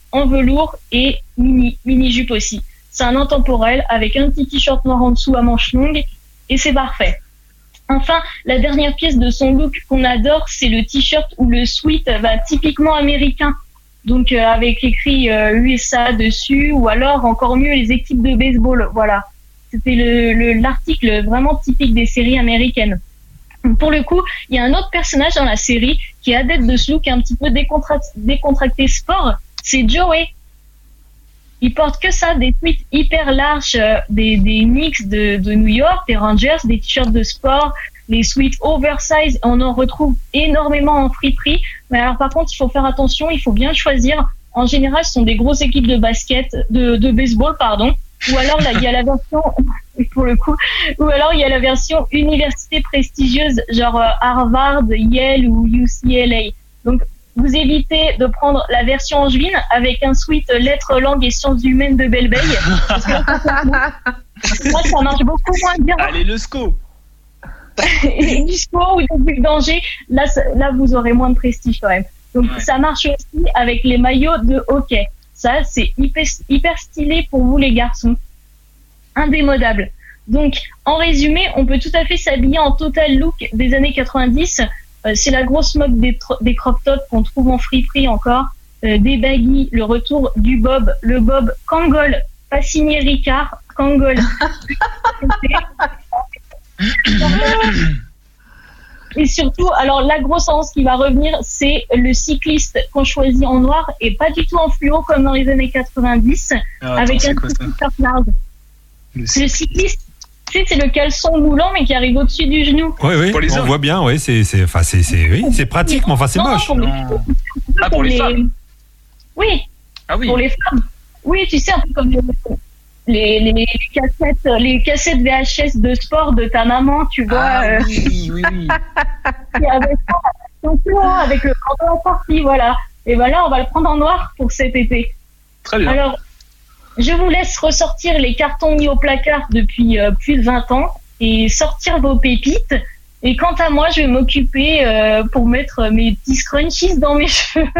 en velours et mini-jupe aussi. C'est un intemporel avec un petit t-shirt noir en dessous à manches longues et c'est parfait. Enfin, la dernière pièce de son look qu'on adore, c'est le t-shirt ou le sweat typiquement américain. Donc avec écrit USA dessus, ou alors encore mieux les équipes de baseball. Voilà, c'était l'article vraiment typique des séries américaines. Pour le coup, il y a un autre personnage dans la série qui est adepte de ce look un petit peu décontracté sport, c'est Joey. Il porte que ça, des tweets hyper larges, des Knicks de New York, des Rangers, des t-shirts de sport, les sweats oversize, on en retrouve énormément en friperie. Mais alors par contre, il faut faire attention, il faut bien choisir. En général, ce sont des grosses équipes de basket, de baseball, pardon. Ou alors là, il y a la version, pour le coup, ou alors il y a la version université prestigieuse, genre Harvard, Yale ou UCLA. Donc vous évitez de prendre la version angevine avec un sweat lettres, langues et sciences humaines de Belle-Beille. Parce que moi, ça marche beaucoup moins bien. Allez, le SCO. Et du SCO ou des bulles d'Angers, là, vous aurez moins de prestige quand même. Donc ça marche aussi avec les maillots de hockey. Ça, c'est hyper stylé pour vous les garçons. Indémodable. Donc, en résumé, on peut tout à fait s'habiller en total look des années 90. C'est la grosse mode des crop tops qu'on trouve en friperie encore. Des baggy, le retour du bob, le bob Kangol, pas signé Ricard, Kangol. Et surtout, alors la grosse tendance qui va revenir, c'est le cycliste qu'on choisit en noir et pas du tout en fluo comme dans les années 90, avec un t-shirt large. Le cycliste, tu sais, c'est le caleçon moulant mais qui arrive au-dessus du genou. Oui, on voit bien, oui, c'est pratique, mais enfin c'est moche. Pour les femmes. Oui. Ah oui. Pour les femmes. Oui, tu sais, un peu comme les cassettes VHS de sport de ta maman, tu vois. Oui. Avec le pantalon sorti, voilà. Et voilà, on va le prendre en noir pour cet été. Très bien. Alors, je vous laisse ressortir les cartons mis au placard depuis plus de 20 ans et sortir vos pépites. Et quant à moi, je vais m'occuper pour mettre mes petits scrunchies dans mes cheveux.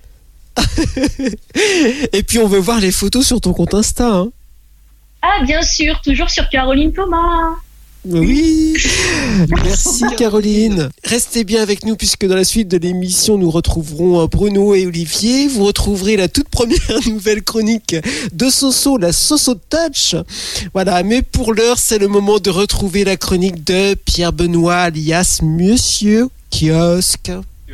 Et puis, on veut voir les photos sur ton compte Insta, hein. Ah, bien sûr, toujours sur Caroline Thomas. Oui, merci Caroline. Restez bien avec nous puisque dans la suite de l'émission, nous retrouverons Bruno et Olivier. Vous retrouverez la toute première nouvelle chronique de Soso, la Soso Touch. Voilà, mais pour l'heure, c'est le moment de retrouver la chronique de Pierre Benoît, alias Monsieur Kiosque.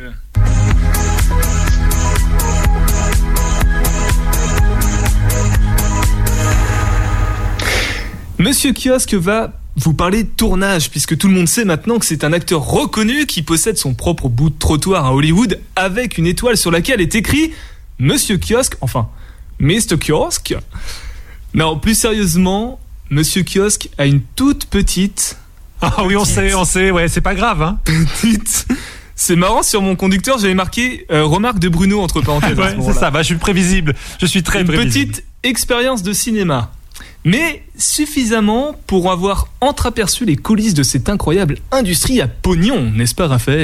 Monsieur Kiosque va vous parler de tournage, puisque tout le monde sait maintenant que c'est un acteur reconnu qui possède son propre bout de trottoir à Hollywood avec une étoile sur laquelle est écrit Monsieur Kiosque, enfin, Mr. Kiosque. Non, plus sérieusement, Monsieur Kiosque a une toute petite... Ah oui, on sait, ouais, c'est pas grave, hein. Petite... C'est marrant, sur mon conducteur, j'avais marqué remarque de Bruno entre parenthèses. Ouais, c'est ça, je suis prévisible, je suis très prévisible. Une petite expérience de cinéma. Mais suffisamment pour avoir entreaperçu les coulisses de cette incroyable industrie à pognon, n'est-ce pas Raphaël ?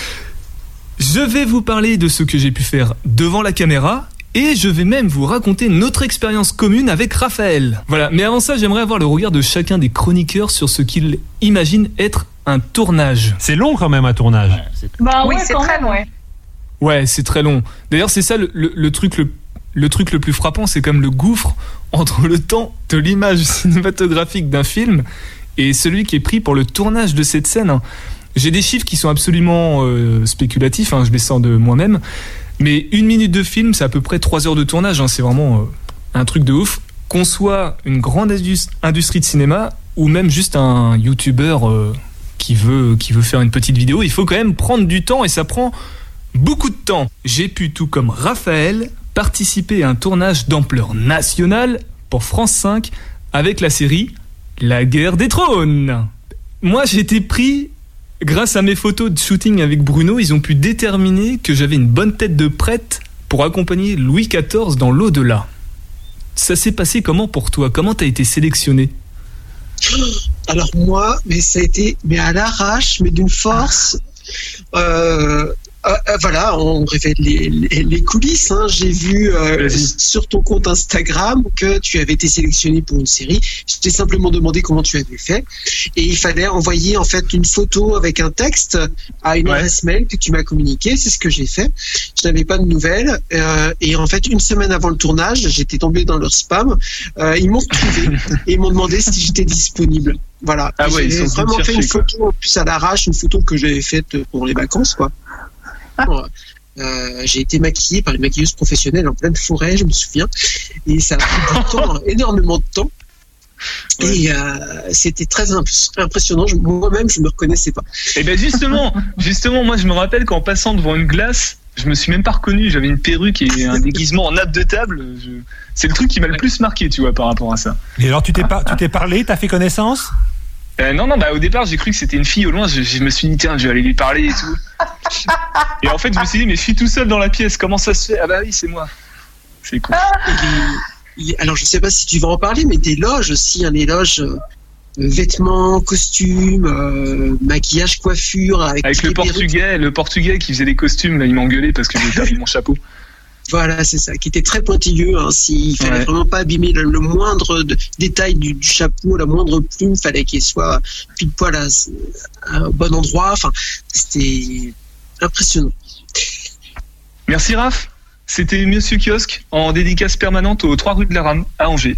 Je vais vous parler de ce que j'ai pu faire devant la caméra et je vais même vous raconter notre expérience commune avec Raphaël. Voilà, mais avant ça, j'aimerais avoir le regard de chacun des chroniqueurs sur ce qu'ils imaginent être un tournage. C'est long quand même un tournage. Oui, c'est très long. Ouais, c'est très long. D'ailleurs, c'est ça le truc le plus frappant, c'est comme le gouffre entre le temps de l'image cinématographique d'un film et celui qui est pris pour le tournage de cette scène. J'ai des chiffres qui sont absolument spéculatifs, je les sors de moi-même, mais 1 minute de film, c'est à peu près 3 heures de tournage, c'est vraiment un truc de ouf. Qu'on soit une grande industrie de cinéma ou même juste un youtubeur qui veut faire une petite vidéo, il faut quand même prendre du temps et ça prend beaucoup de temps. J'ai pu, tout comme Raphaël, participer à un tournage d'ampleur nationale pour France 5 avec la série La Guerre des Trônes. Moi, j'ai été pris grâce à mes photos de shooting avec Bruno. Ils ont pu déterminer que j'avais une bonne tête de prêtre pour accompagner Louis XIV dans l'au-delà. Ça s'est passé comment pour toi ? Comment t'as été sélectionné ? Alors moi, ça a été à l'arrache, mais d'une force. Voilà, on révèle les coulisses. Hein. J'ai vu sur ton compte Instagram que tu avais été sélectionné pour une série. Je t'ai simplement demandé comment tu avais fait. Et il fallait envoyer en fait une photo avec un texte à une adresse mail que tu m'as communiquée. C'est ce que j'ai fait. Je n'avais pas de nouvelles. Et en fait, une semaine avant le tournage, j'étais tombé dans leur spam. Ils m'ont trouvé et ils m'ont demandé si j'étais disponible. Voilà. Ah ouais, j'ai vraiment fait une photo en plus à l'arrache, une photo que j'avais faite pour les vacances, quoi. J'ai été maquillée par une maquilleuse professionnelle en pleine forêt, je me souviens, et ça a pris du temps, énormément de temps. Et c'était très impressionnant. Moi-même, je me reconnaissais pas. Et ben justement, moi je me rappelle qu'en passant devant une glace, je me suis même pas reconnu. J'avais une perruque et un déguisement en nappe de table. C'est le truc qui m'a le plus marqué, tu vois, par rapport à ça. Et alors, tu t'es parlé, t'as fait connaissance? Non, au départ, j'ai cru que c'était une fille au loin. Je me suis dit, tiens, je vais aller lui parler et tout. Et en fait, je me suis dit, mais je suis tout seul dans la pièce. Comment ça se fait? Ah bah oui, c'est moi. C'est cool. Alors, je sais pas si tu vas en parler, mais des loges aussi, les loges vêtements, costumes, maquillage, coiffure. Avec le portugais qui faisait des costumes, là, il m'engueulait parce que j'ai perdu mon chapeau. Voilà, c'est ça, qui était très pointilleux. Hein, s'il fallait vraiment pas abîmer le moindre détail du chapeau, la moindre plume, fallait qu'il soit pile poil au bon endroit. Enfin, c'était impressionnant. Merci Raph. C'était Monsieur Kiosque en dédicace permanente aux 3 rue de la Rame à Angers.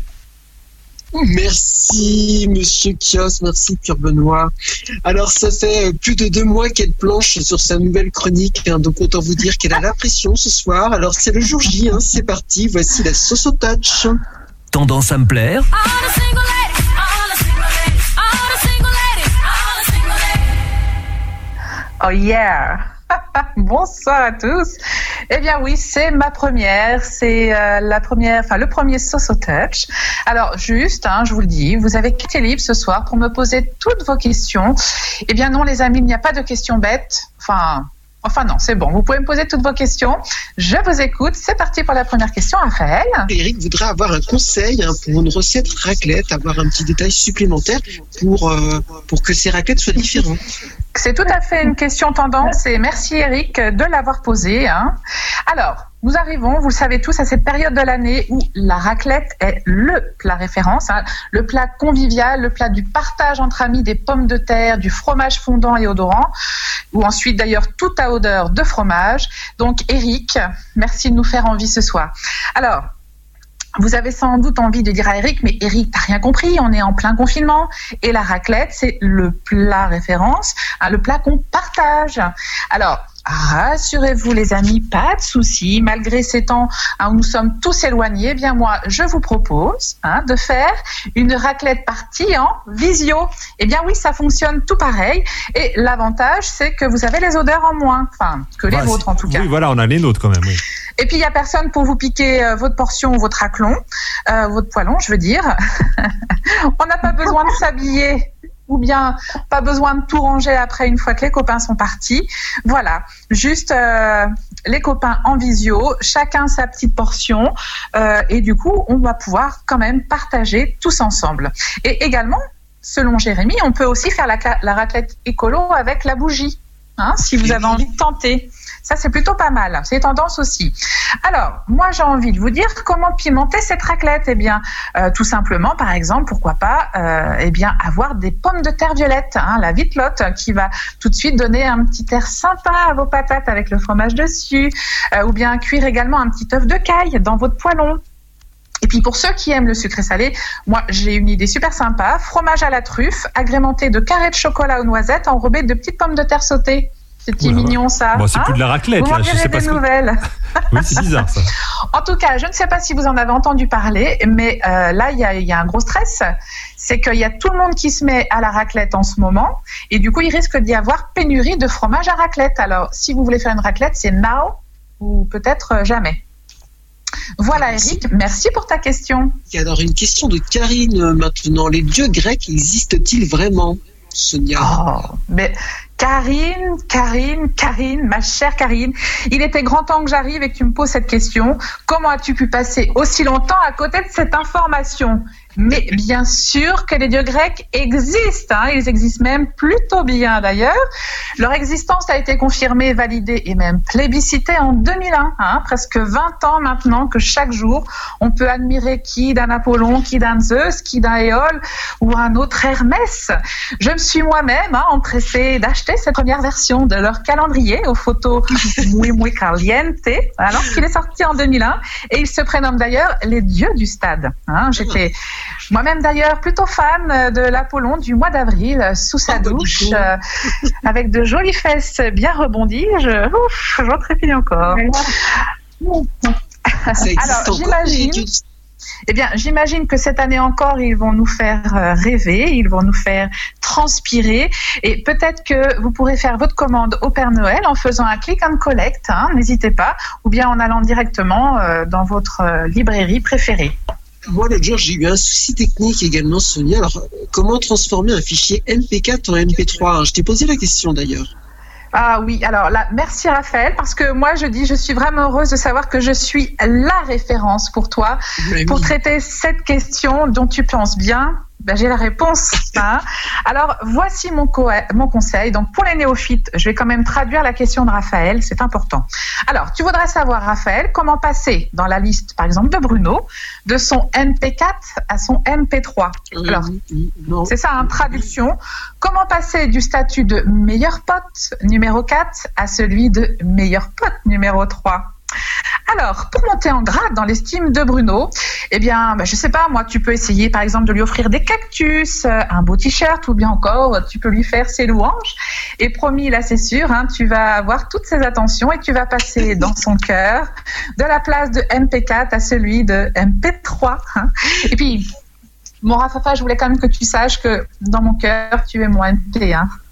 Merci Monsieur Kios, merci Pierre Benoît. Alors ça fait plus de 2 mois qu'elle planche sur sa nouvelle chronique, hein, donc autant vous dire qu'elle a la pression ce soir. Alors c'est le jour J, hein, c'est parti, voici la Soso Touch. Tendance à me plaire. Oh yeah. Bonsoir à tous. Eh bien oui, c'est ma première, c'est le premier Soso Touch. Alors juste, je vous le dis, vous avez quitté libre ce soir pour me poser toutes vos questions. Eh bien non les amis, il n'y a pas de questions bêtes. Enfin non, c'est bon, vous pouvez me poser toutes vos questions. Je vous écoute, c'est parti pour la première question, Raphaël. Eric voudrait avoir un conseil pour une recette raclette, avoir un petit détail supplémentaire pour que ces raclettes soient différentes. C'est tout à fait une question tendance et merci Eric de l'avoir posée. Alors, nous arrivons, vous le savez tous, à cette période de l'année où la raclette est le plat référence, le plat convivial, le plat du partage entre amis, des pommes de terre, du fromage fondant et odorant, ou ensuite d'ailleurs tout à odeur de fromage. Donc Eric, merci de nous faire envie ce soir. Alors, vous avez sans doute envie de dire à Eric, mais Eric, t'as rien compris, on est en plein confinement. Et la raclette, c'est le plat référence, le plat qu'on partage. Alors, rassurez-vous les amis, pas de souci, malgré ces temps où nous sommes tous éloignés, eh bien moi, je vous propose de faire une raclette partie en visio. Eh bien oui, ça fonctionne tout pareil. Et l'avantage, c'est que vous avez les odeurs en moins, que les vôtres en tout cas. Oui, voilà, on a les nôtres quand même, oui. Et puis, il n'y a personne pour vous piquer votre portion ou votre raclon, votre poêlon, je veux dire. On n'a pas besoin de s'habiller ou bien pas besoin de tout ranger après une fois que les copains sont partis. Voilà, juste les copains en visio, chacun sa petite portion et du coup, on va pouvoir quand même partager tous ensemble. Et également, selon Jérémy, on peut aussi faire la raclette écolo avec la bougie, si vous avez envie de tenter. Ça, c'est plutôt pas mal. C'est tendance aussi. Alors, moi, j'ai envie de vous dire comment pimenter cette raclette. Eh bien, tout simplement, par exemple, pourquoi pas, avoir des pommes de terre violettes, la vitelotte, qui va tout de suite donner un petit air sympa à vos patates avec le fromage dessus, ou bien cuire également un petit œuf de caille dans votre poêlon. Et puis pour ceux qui aiment le sucré salé, moi j'ai une idée super sympa, fromage à la truffe, agrémenté de carrés de chocolat aux noisettes, enrobé de petites pommes de terre sautées. C'est mignon ça. Bon, c'est plus de la raclette. Vous là, je sais pas des nouvelles. Oui, c'est bizarre ça. En tout cas, je ne sais pas si vous en avez entendu parler, mais là il y a un gros stress. C'est qu'il y a tout le monde qui se met à la raclette en ce moment, et du coup il risque d'y avoir pénurie de fromage à raclette. Alors si vous voulez faire une raclette, c'est now ou peut-être jamais. Voilà Eric, merci pour ta question. Et alors une question de Karine maintenant. Les dieux grecs existent-ils vraiment, Sonia? Mais Karine, ma chère Karine, il était grand temps que j'arrive et que tu me poses cette question. Comment as-tu pu passer aussi longtemps à côté de cette information? Mais bien sûr que les dieux grecs existent, ils existent même plutôt bien d'ailleurs. Leur existence a été confirmée, validée et même plébiscitée en 2001, presque 20 ans maintenant que chaque jour on peut admirer qui d'un Apollon, qui d'un Zeus, qui d'un Éole ou un autre Hermès. Je me suis moi-même empressée d'acheter cette première version de leur calendrier aux photos muy muy caliente, alors qu'il est sorti en 2001 et ils se prénomment d'ailleurs les dieux du stade. J'étais moi-même d'ailleurs plutôt fan de l'Apollon du mois d'avril sous sa douche avec de jolies fesses bien rebondies. J'en trépigne encore. Alors j'imagine que cette année encore ils vont nous faire rêver, ils vont nous faire transpirer et peut-être que vous pourrez faire votre commande au Père Noël en faisant un click and collect, n'hésitez pas, ou bien en allant directement dans votre librairie préférée. Moi, l'autre jour, j'ai eu un souci technique également, Sonia. Alors, comment transformer un fichier MP4 en MP3 ? Je t'ai posé la question d'ailleurs. Ah oui, alors là, merci Raphaël, parce que moi je suis vraiment heureuse de savoir que je suis la référence pour toi, pour traiter cette question dont tu penses bien. J'ai la réponse. Alors, voici mon conseil. Donc, pour les néophytes, je vais quand même traduire la question de Raphaël, c'est important. Alors, tu voudrais savoir, Raphaël, comment passer dans la liste, par exemple, de Bruno, de son MP4 à son MP3. Alors, c'est ça, traduction. Comment passer du statut de meilleur pote numéro 4 à celui de meilleur pote numéro 3 ? Alors, pour monter en grade dans l'estime de Bruno, je sais pas, moi, tu peux essayer, par exemple, de lui offrir des cactus, un beau t-shirt, ou bien encore, tu peux lui faire ses louanges. Et promis, là, c'est sûr, tu vas avoir toutes ses attentions et tu vas passer dans son cœur de la place de MP4 à celui de MP3. Et puis, mon Rafafa, je voulais quand même que tu saches que dans mon cœur, tu es mon MP.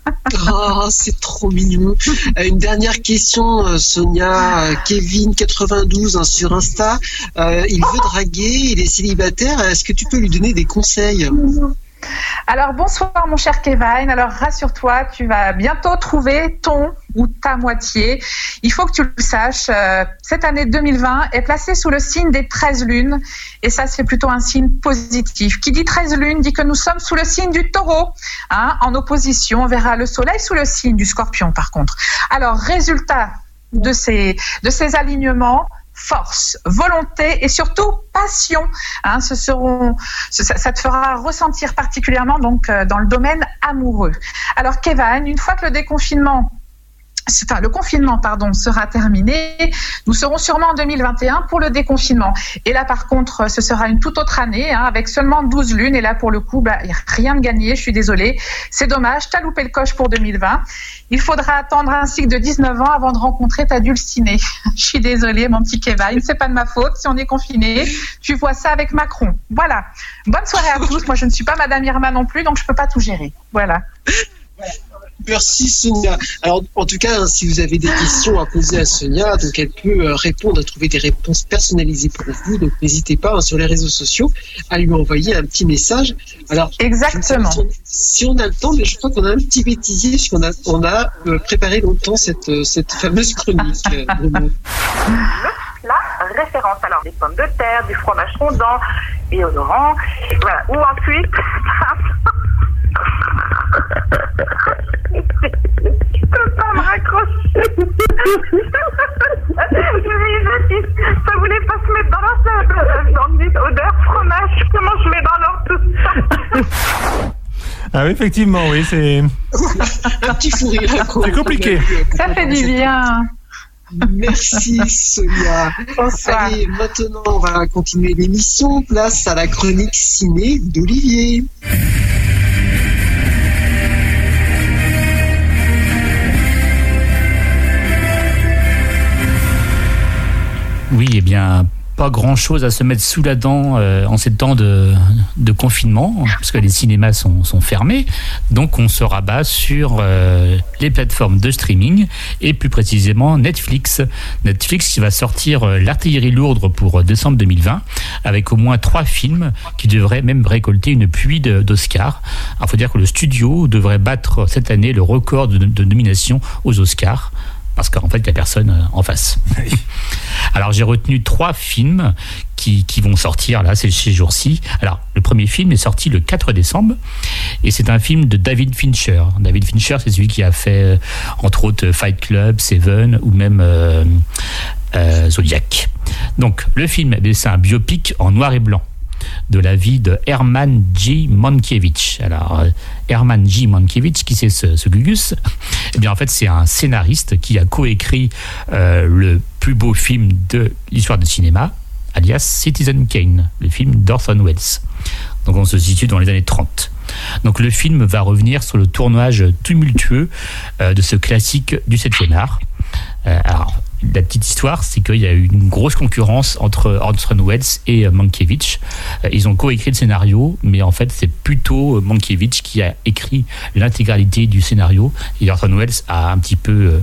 Oh, c'est trop mignon. Une dernière question, Sonia. Kevin92 sur Insta. Il veut draguer, il est célibataire. Est-ce que tu peux lui donner des conseils ? Alors bonsoir mon cher Kevin, alors rassure-toi, tu vas bientôt trouver ton ou ta moitié. Il faut que tu le saches, cette année 2020 est placée sous le signe des 13 lunes et ça c'est plutôt un signe positif. Qui dit 13 lunes dit que nous sommes sous le signe du taureau, en opposition, on verra le soleil sous le signe du scorpion par contre. Alors résultat de ces alignements, force, volonté et surtout passion. Ça te fera ressentir particulièrement donc dans le domaine amoureux. Alors Kevin, une fois que le confinement sera terminé, nous serons sûrement en 2021 pour le déconfinement. Et là, par contre, ce sera une toute autre année, avec seulement 12 lunes. Et là, pour le coup, il n'y a rien de gagné, je suis désolée. C'est dommage, t'as loupé le coche pour 2020. Il faudra attendre un cycle de 19 ans avant de rencontrer ta dulcinée. Je suis désolée, mon petit Kevin, c'est pas de ma faute. Si on est confiné, tu vois ça avec Macron. Voilà. Bonne soirée à tous. Moi, je ne suis pas Madame Irma non plus, donc je peux pas tout gérer. Voilà. Merci Sonia. Alors en tout cas, si vous avez des questions à poser à Sonia, donc elle peut répondre, trouver des réponses personnalisées pour vous. Donc n'hésitez pas sur les réseaux sociaux à lui envoyer un petit message. Alors exactement. Si on a le temps, mais je crois qu'on a un petit bêtisier puisqu'on a préparé longtemps cette fameuse chronique. La référence, alors des pommes de terre, du fromage fondant et odorant, voilà. Ou ensuite. Je peux pas me raccrocher. Ça voulait pas se mettre dans l'ordre. On dit odeur, fromage, comment je mets dans l'ordre tout ça? Ah oui, effectivement, oui, c'est... Un petit fou rire. C'est compliqué. Ça fait du bien. Merci Sonia. Bonsoir. Allez, maintenant on va continuer l'émission. Place à la chronique ciné d'Olivier. Oui, eh bien, pas grand-chose à se mettre sous la dent en ces temps de confinement, parce que les cinémas sont fermés. Donc, on se rabat sur les plateformes de streaming, et plus précisément Netflix. Netflix qui va sortir l'artillerie lourde pour décembre 2020, avec au moins 3 films qui devraient même récolter une pluie d'Oscars. Alors, il faut dire que le studio devrait battre cette année le record de nominations aux Oscars. parce qu'en fait, il n'y a personne en face. Alors, j'ai retenu 3 films qui vont sortir, là, ces jours-ci. Alors, le premier film est sorti le 4 décembre, et c'est un film de David Fincher. David Fincher, c'est celui qui a fait, entre autres, Fight Club, Seven, ou même Zodiac. Donc, le film, c'est un biopic en noir et blanc de la vie de Herman J. Mankiewicz. Alors, Herman J. Mankiewicz, qui c'est ce Gugus? Eh bien, en fait, c'est un scénariste qui a coécrit le plus beau film de l'histoire du cinéma, alias Citizen Kane, le film d'Orson Welles. Donc, on se situe dans les années 30. Donc, le film va revenir sur le tournage tumultueux de ce classique du 7e art. Alors, la petite histoire, c'est qu'il y a eu une grosse concurrence entre Orson Welles et Mankiewicz. Ils ont coécrit le scénario, mais en fait, c'est plutôt Mankiewicz qui a écrit l'intégralité du scénario. Et Orson Welles a un petit peu,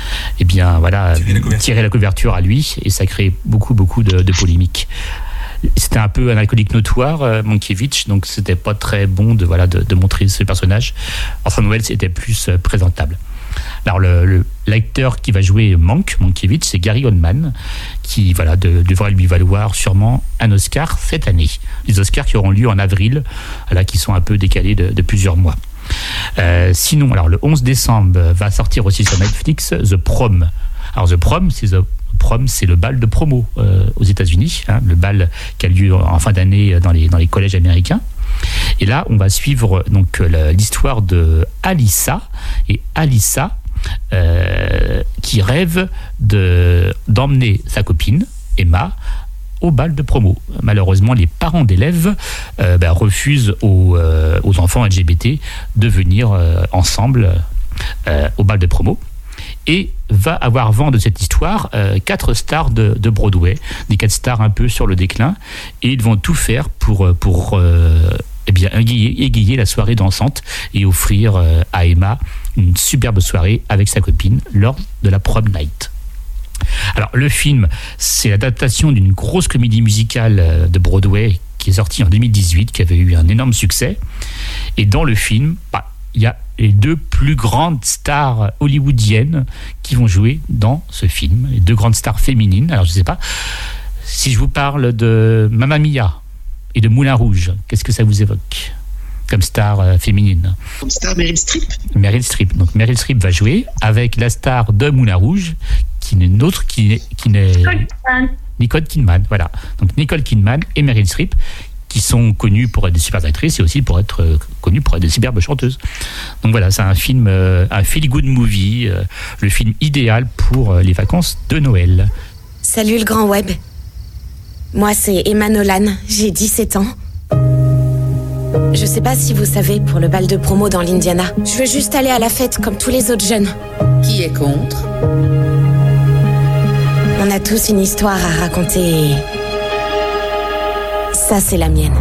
tiré la couverture à lui, et ça crée beaucoup de polémiques. C'était un peu un alcoolique notoire, Mankiewicz, donc c'était pas très bon de montrer ce personnage. Orson Welles était plus présentable. Alors l'acteur qui va jouer Mankiewicz, c'est Gary Oldman, qui devrait lui valoir sûrement un Oscar cette année. Les Oscars qui auront lieu en avril, qui sont un peu décalés de plusieurs mois. Sinon, alors le 11 décembre va sortir aussi sur Netflix The Prom. Alors The Prom, c'est le bal de promo aux États-Unis, le bal qui a lieu en fin d'année dans les collèges américains. Et là, on va suivre donc l'histoire de Alyssa, et Alyssa qui rêve d'emmener sa copine Emma au bal de promo. Malheureusement, les parents d'élèves refusent aux enfants LGBT de venir ensemble au bal de promo. Et va avoir vent de cette histoire 4 stars de Broadway, des 4 stars un peu sur le déclin, et ils vont tout faire pour égayer la soirée dansante et offrir à Emma une superbe soirée avec sa copine lors de la prom night. Alors le film, c'est l'adaptation d'une grosse comédie musicale de Broadway qui est sortie en 2018, qui avait eu un énorme succès, et dans le film, il y a les 2 plus grandes stars hollywoodiennes qui vont jouer dans ce film, les 2 grandes stars féminines. Alors je ne sais pas, si je vous parle de Mamma Mia et de Moulin Rouge, qu'est-ce que ça vous évoque comme star féminine? Comme star, Meryl Streep. Meryl Streep. Donc Meryl Streep va jouer avec la star de Moulin Rouge, qui n'est autre qui n'est Nicole Kidman. Voilà. Donc Nicole Kidman et Meryl Streep, qui sont connues pour être des super actrices et aussi pour être connues pour être des superbes chanteuses. Donc voilà, c'est un film, un feel-good movie, le film idéal pour les vacances de Noël. Salut le grand web. Moi, c'est Emma Nolan, j'ai 17 ans. Je sais pas si vous savez, pour le bal de promo dans l'Indiana, je veux juste aller à la fête comme tous les autres jeunes. Qui est contre? On a tous une histoire à raconter et... ça, c'est la mienne.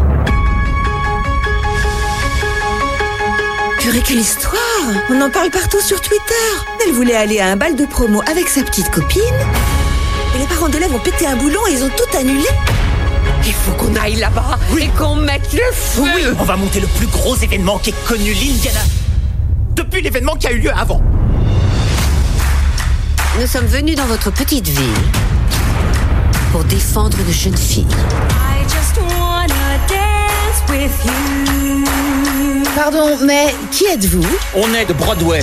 Purée, quelle histoire! On en parle partout sur Twitter. Elle voulait aller à un bal de promo avec sa petite copine. Et les parents d'élèves ont pété un boulon et ils ont tout annulé. Il faut qu'on aille là-bas et qu'on mette le feu. Oui, on va monter le plus gros événement qu'ait connu l'Indiana depuis l'événement qui a eu lieu avant. Nous sommes venus dans votre petite ville pour défendre une jeune fille. Pardon, mais qui êtes-vous? On est de Broadway.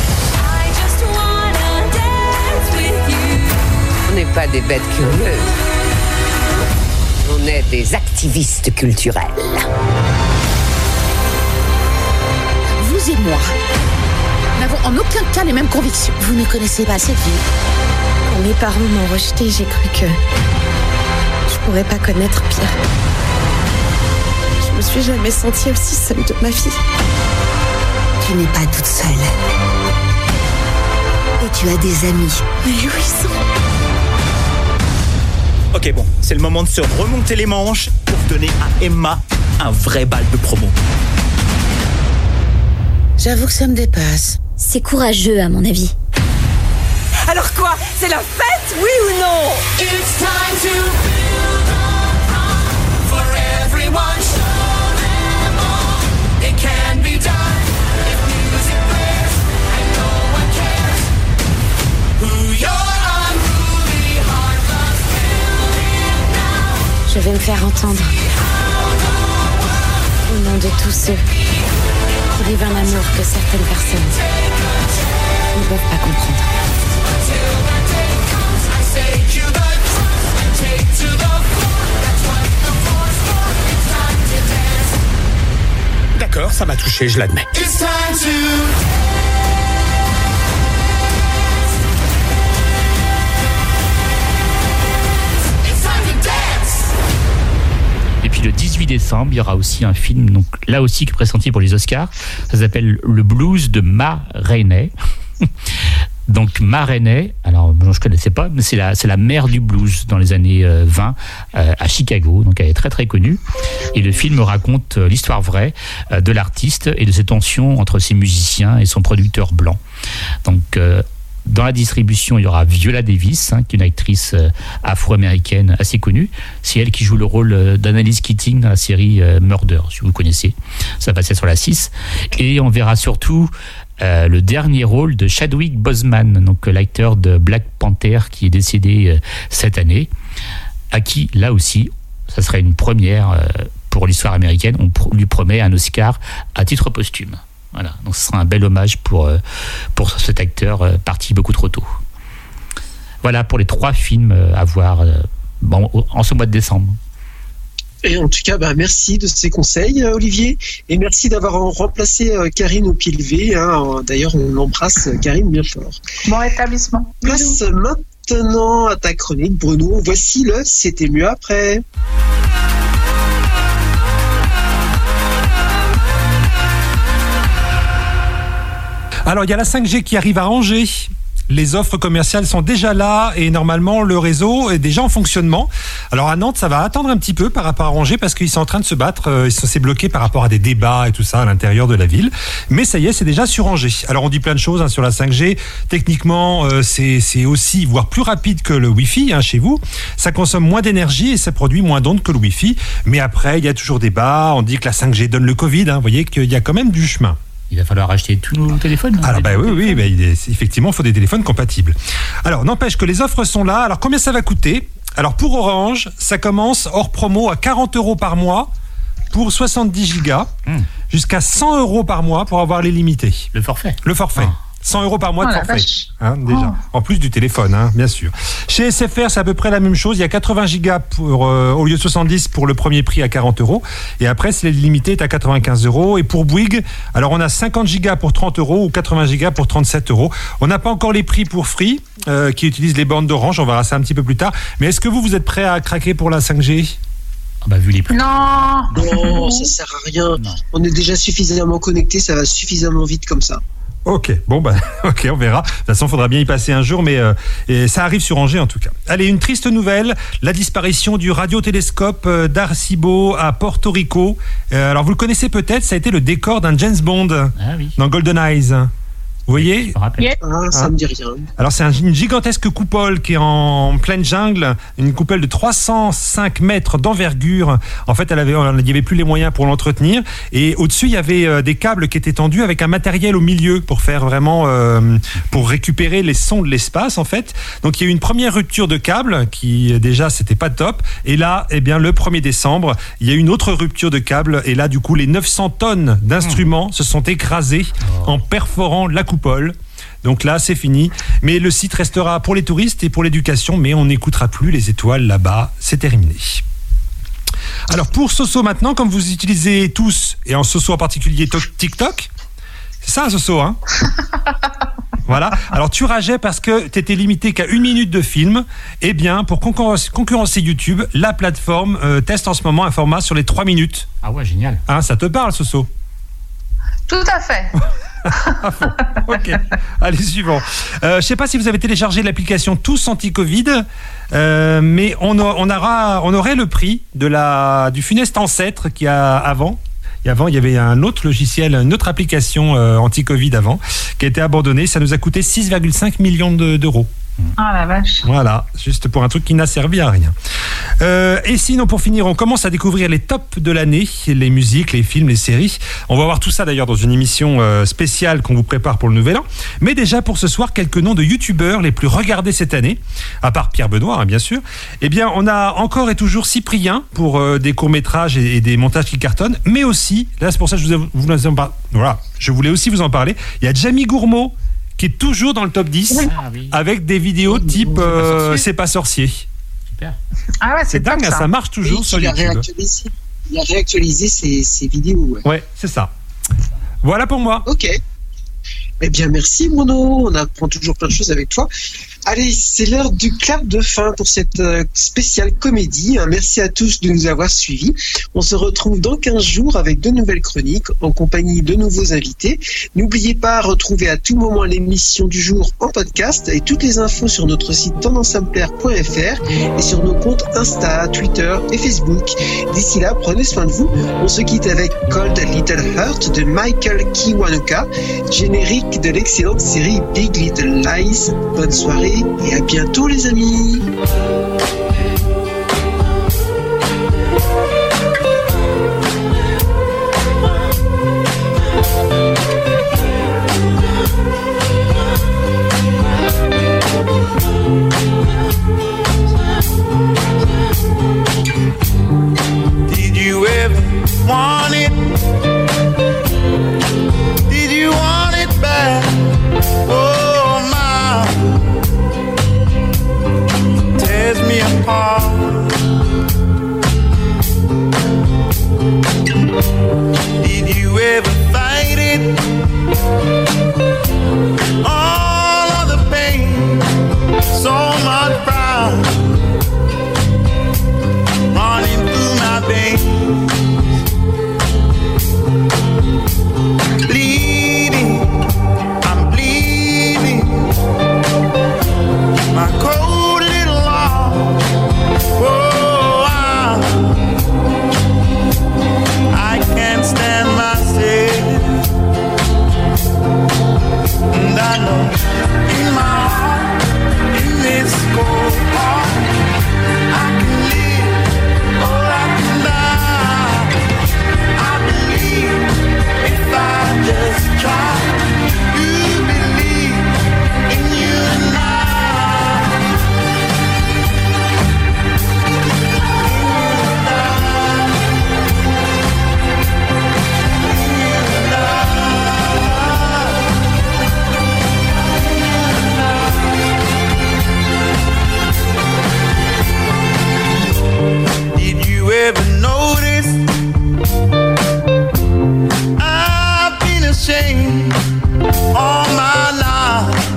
On n'est pas des bêtes curieuses. On est des activistes culturels. Vous et moi n'avons en aucun cas les mêmes convictions. Vous ne connaissez pas cette ville. Quand mes parents m'ont rejetée, j'ai cru que je pourrais pas connaître pire. Je me suis jamais sentie aussi seule de ma vie. Tu n'es pas toute seule. Et tu as des amis. Mais où ils sont? Ok, bon, c'est le moment de se remonter les manches pour donner à Emma un vrai bal de promo. J'avoue que ça me dépasse. C'est courageux, à mon avis. Alors quoi? C'est la fête, oui ou non? It's time to build a prom for everyone. Show them all it can be done. If music plays and no one cares, who faire entendre. Au nom de tous ceux qui vivent un amour que certaines personnes ne peuvent pas comprendre. D'accord, ça m'a touché, je l'admets. Et puis le 18 décembre, il y aura aussi un film, donc là aussi qui est pressenti pour les Oscars. Ça s'appelle Le Blues de Ma Rainey. Donc Ma Rainey, alors je ne connaissais pas, mais c'est la mère du blues dans les années 20 à Chicago, donc elle est très très connue. Et le film raconte l'histoire vraie de l'artiste et de ses tensions entre ses musiciens et son producteur blanc. Donc dans la distribution, il y aura Viola Davis, qui est une actrice afro-américaine assez connue. C'est elle qui joue le rôle d'Annalise Keating dans la série Murder, si vous connaissez. Ça passait sur la 6. Et on verra surtout le dernier rôle de Chadwick Boseman, donc l'acteur de Black Panther qui est décédé cette année, à qui, là aussi, ça serait une première pour l'histoire américaine. On lui promet un Oscar à titre posthume. Voilà, donc ce sera un bel hommage pour cet acteur parti beaucoup trop tôt. Voilà pour les 3 films à voir en ce mois de décembre. Et en tout cas, merci de ces conseils, Olivier. Et merci d'avoir remplacé Karine au pied levé. D'ailleurs, on l'embrasse, Karine, bien fort. Bon rétablissement. Place maintenant à ta chronique, Bruno. Voici le C'était mieux après. Alors, il y a la 5G qui arrive à Angers. Les offres commerciales sont déjà là et normalement le réseau est déjà en fonctionnement. Alors à Nantes, ça va attendre un petit peu par rapport à Angers parce qu'ils sont en train de se battre. C'est bloqué par rapport à des débats et tout ça à l'intérieur de la ville. Mais ça y est, c'est déjà sur Angers. Alors on dit plein de choses sur la 5G. Techniquement, c'est aussi, voire plus rapide que le Wi-Fi chez vous. Ça consomme moins d'énergie et ça produit moins d'ondes que le Wi-Fi. Mais après, il y a toujours débat. On dit que la 5G donne le Covid. Vous voyez qu'il y a quand même du chemin. Il va falloir acheter tous nos téléphones. Alors oui, effectivement, il faut des téléphones compatibles. Alors, n'empêche que les offres sont là. Alors, combien ça va coûter ? Alors, pour Orange, ça commence hors promo à 40 € par mois pour 70 gigas, jusqu'à 100 € par mois pour avoir les limités. Le forfait. 100 € par mois de forfait. Déjà. En plus du téléphone, bien sûr. Chez SFR, c'est à peu près la même chose. Il y a 80 gigas au lieu de 70 pour le premier prix à 40 €. Et après, c'est limité est à 95 €. Et pour Bouygues, alors on a 50 gigas pour 30 € ou 80 gigas pour 37 €. On n'a pas encore les prix pour Free, qui utilise les bornes d'Orange. On verra ça un petit peu plus tard. Mais est-ce que vous êtes prêts à craquer pour la 5G ? Vu les prix. Non, ça sert à rien. Non. On est déjà suffisamment connectés, ça va suffisamment vite comme ça. Ok, ok, on verra. De toute façon, il faudra bien y passer un jour, mais ça arrive sur Angers en tout cas. Allez, une triste nouvelle, la disparition du radiotélescope d'Arecibo à Porto Rico. Alors, vous le connaissez peut-être, ça a été le décor d'un James Bond dans Golden Eyes. Vous voyez ? Ça me dit rien. Alors c'est une gigantesque coupole qui est en pleine jungle, une coupole de 305 mètres d'envergure. En fait, il n'y avait plus les moyens pour l'entretenir. Et au-dessus, il y avait des câbles qui étaient tendus avec un matériel au milieu pour faire vraiment, pour récupérer les sons de l'espace en fait. Donc il y a eu une première rupture de câble qui déjà c'était pas top. Et là, le 1er décembre, il y a eu une autre rupture de câble. Et là, du coup, les 900 tonnes d'instruments se sont écrasés en perforant la coupole. Donc là, c'est fini. Mais le site restera pour les touristes et pour l'éducation, mais on n'écoutera plus les étoiles là-bas. C'est terminé. Alors pour Soso maintenant, comme vous utilisez tous, et en Soso en particulier TikTok, c'est ça Soso, Voilà. Alors tu rageais parce que tu étais limité qu'à 1 minute de film. Eh bien, pour concurrencer YouTube, la plateforme teste en ce moment un format sur les 3 minutes. Ah ouais, génial. Ça te parle, Soso ? Tout à fait. Ok, allez, suivant. Je ne sais pas si vous avez téléchargé l'application Tous Anti-Covid, mais on aurait le prix du funeste ancêtre qu'il y a avant. Et avant, il y avait un autre logiciel, une autre application anti-Covid avant, qui a été abandonnée. Ça nous a coûté 6,5 millions d'euros. Ah la vache. Voilà, juste pour un truc qui n'a servi à rien. Et sinon, pour finir, on commence à découvrir les tops de l'année, les musiques, les films, les séries. On va voir tout ça d'ailleurs dans une émission spéciale qu'on vous prépare pour le Nouvel An. Mais déjà pour ce soir, quelques noms de youtubeurs les plus regardés cette année, à part Pierre Benoît, hein, bien sûr. Eh bien, on a encore et toujours Cyprien pour des courts-métrages et des montages qui cartonnent, mais aussi, là c'est pour ça que je voulais aussi vous en parler, il y a Jamie Gourmaud, qui est toujours dans le top 10 avec des vidéos type C'est pas sorcier. Super. Ah ouais, c'est dingue, top, ça marche toujours sur YouTube. Il a réactualisé ses vidéos. Ouais, c'est ça. Voilà pour moi. Ok. Eh bien, merci Bruno, on apprend toujours plein de choses avec toi. Allez, c'est l'heure du clap de fin pour cette spéciale comédie. Merci à tous de nous avoir suivis. On se retrouve dans 15 jours avec de nouvelles chroniques en compagnie de nouveaux invités. N'oubliez pas, retrouver à tout moment l'émission du jour en podcast et toutes les infos sur notre site tendanceampler.fr et sur nos comptes Insta, Twitter et Facebook. D'ici là, prenez soin de vous. On se quitte avec Cold Little Heart de Michael Kiwanuka, générique de l'excellente série Big Little Lies. Bonne soirée et à bientôt les amis. Did you ever want it? Did you want it back? Oh my, tears me apart. Did you ever fight it? All of the pain, so much pride running through my veins, bleeding, I'm bleeding, my cold little heart. Oh, I can't stand myself, and I know in my heart, in this cold heart, I can live or I can die. I believe if I just try. You believe in you and Did you ever notice I've been ashamed all my life?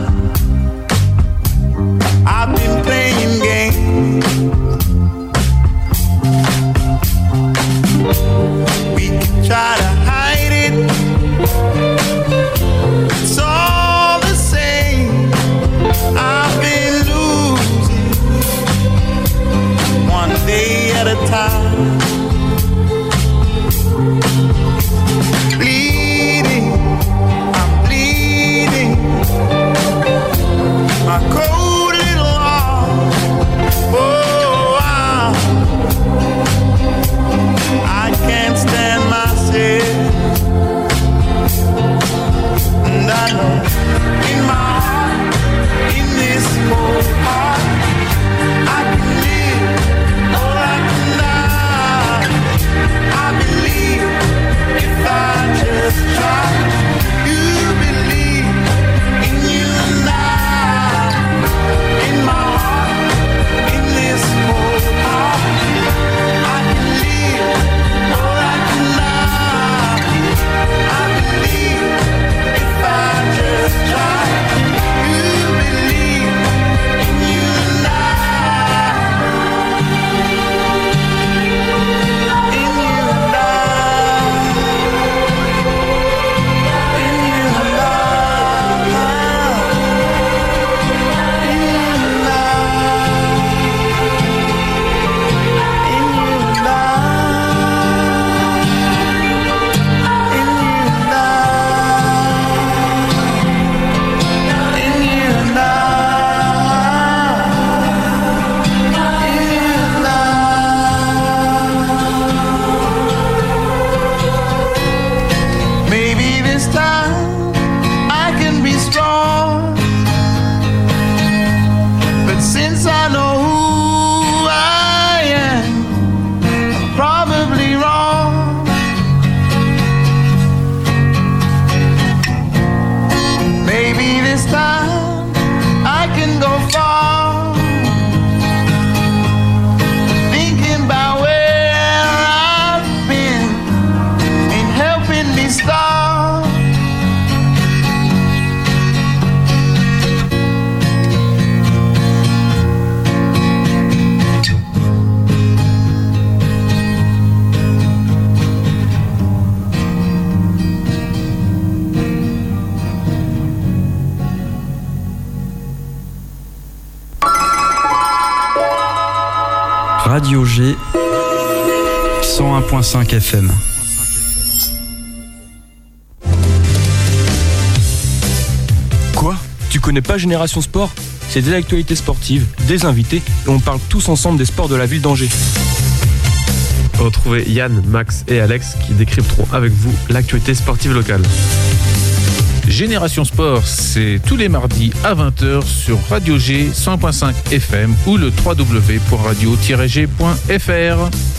I've been playing games. We can try to hide it, it's all the same. I've been losing one day at a time, bleeding, I'm bleeding, my cold little heart. Oh, I can't stand myself, and I know in my heart, in this cold heart, I can live or I can die. I believe this time I can be strong. But since I know who I am, I'm probably wrong. Maybe this time I can go far. Thinking about where I've been ain't helping me start. Radio G 101.5 FM. Quoi ? Tu connais pas Génération Sport ? C'est des actualités sportives, des invités, et on parle tous ensemble des sports de la ville d'Angers. Retrouvez Yann, Max et Alex qui décrypteront avec vous l'actualité sportive locale. Génération Sport, c'est tous les mardis à 20h sur Radio G 100.5 FM ou le www.radio-g.fr.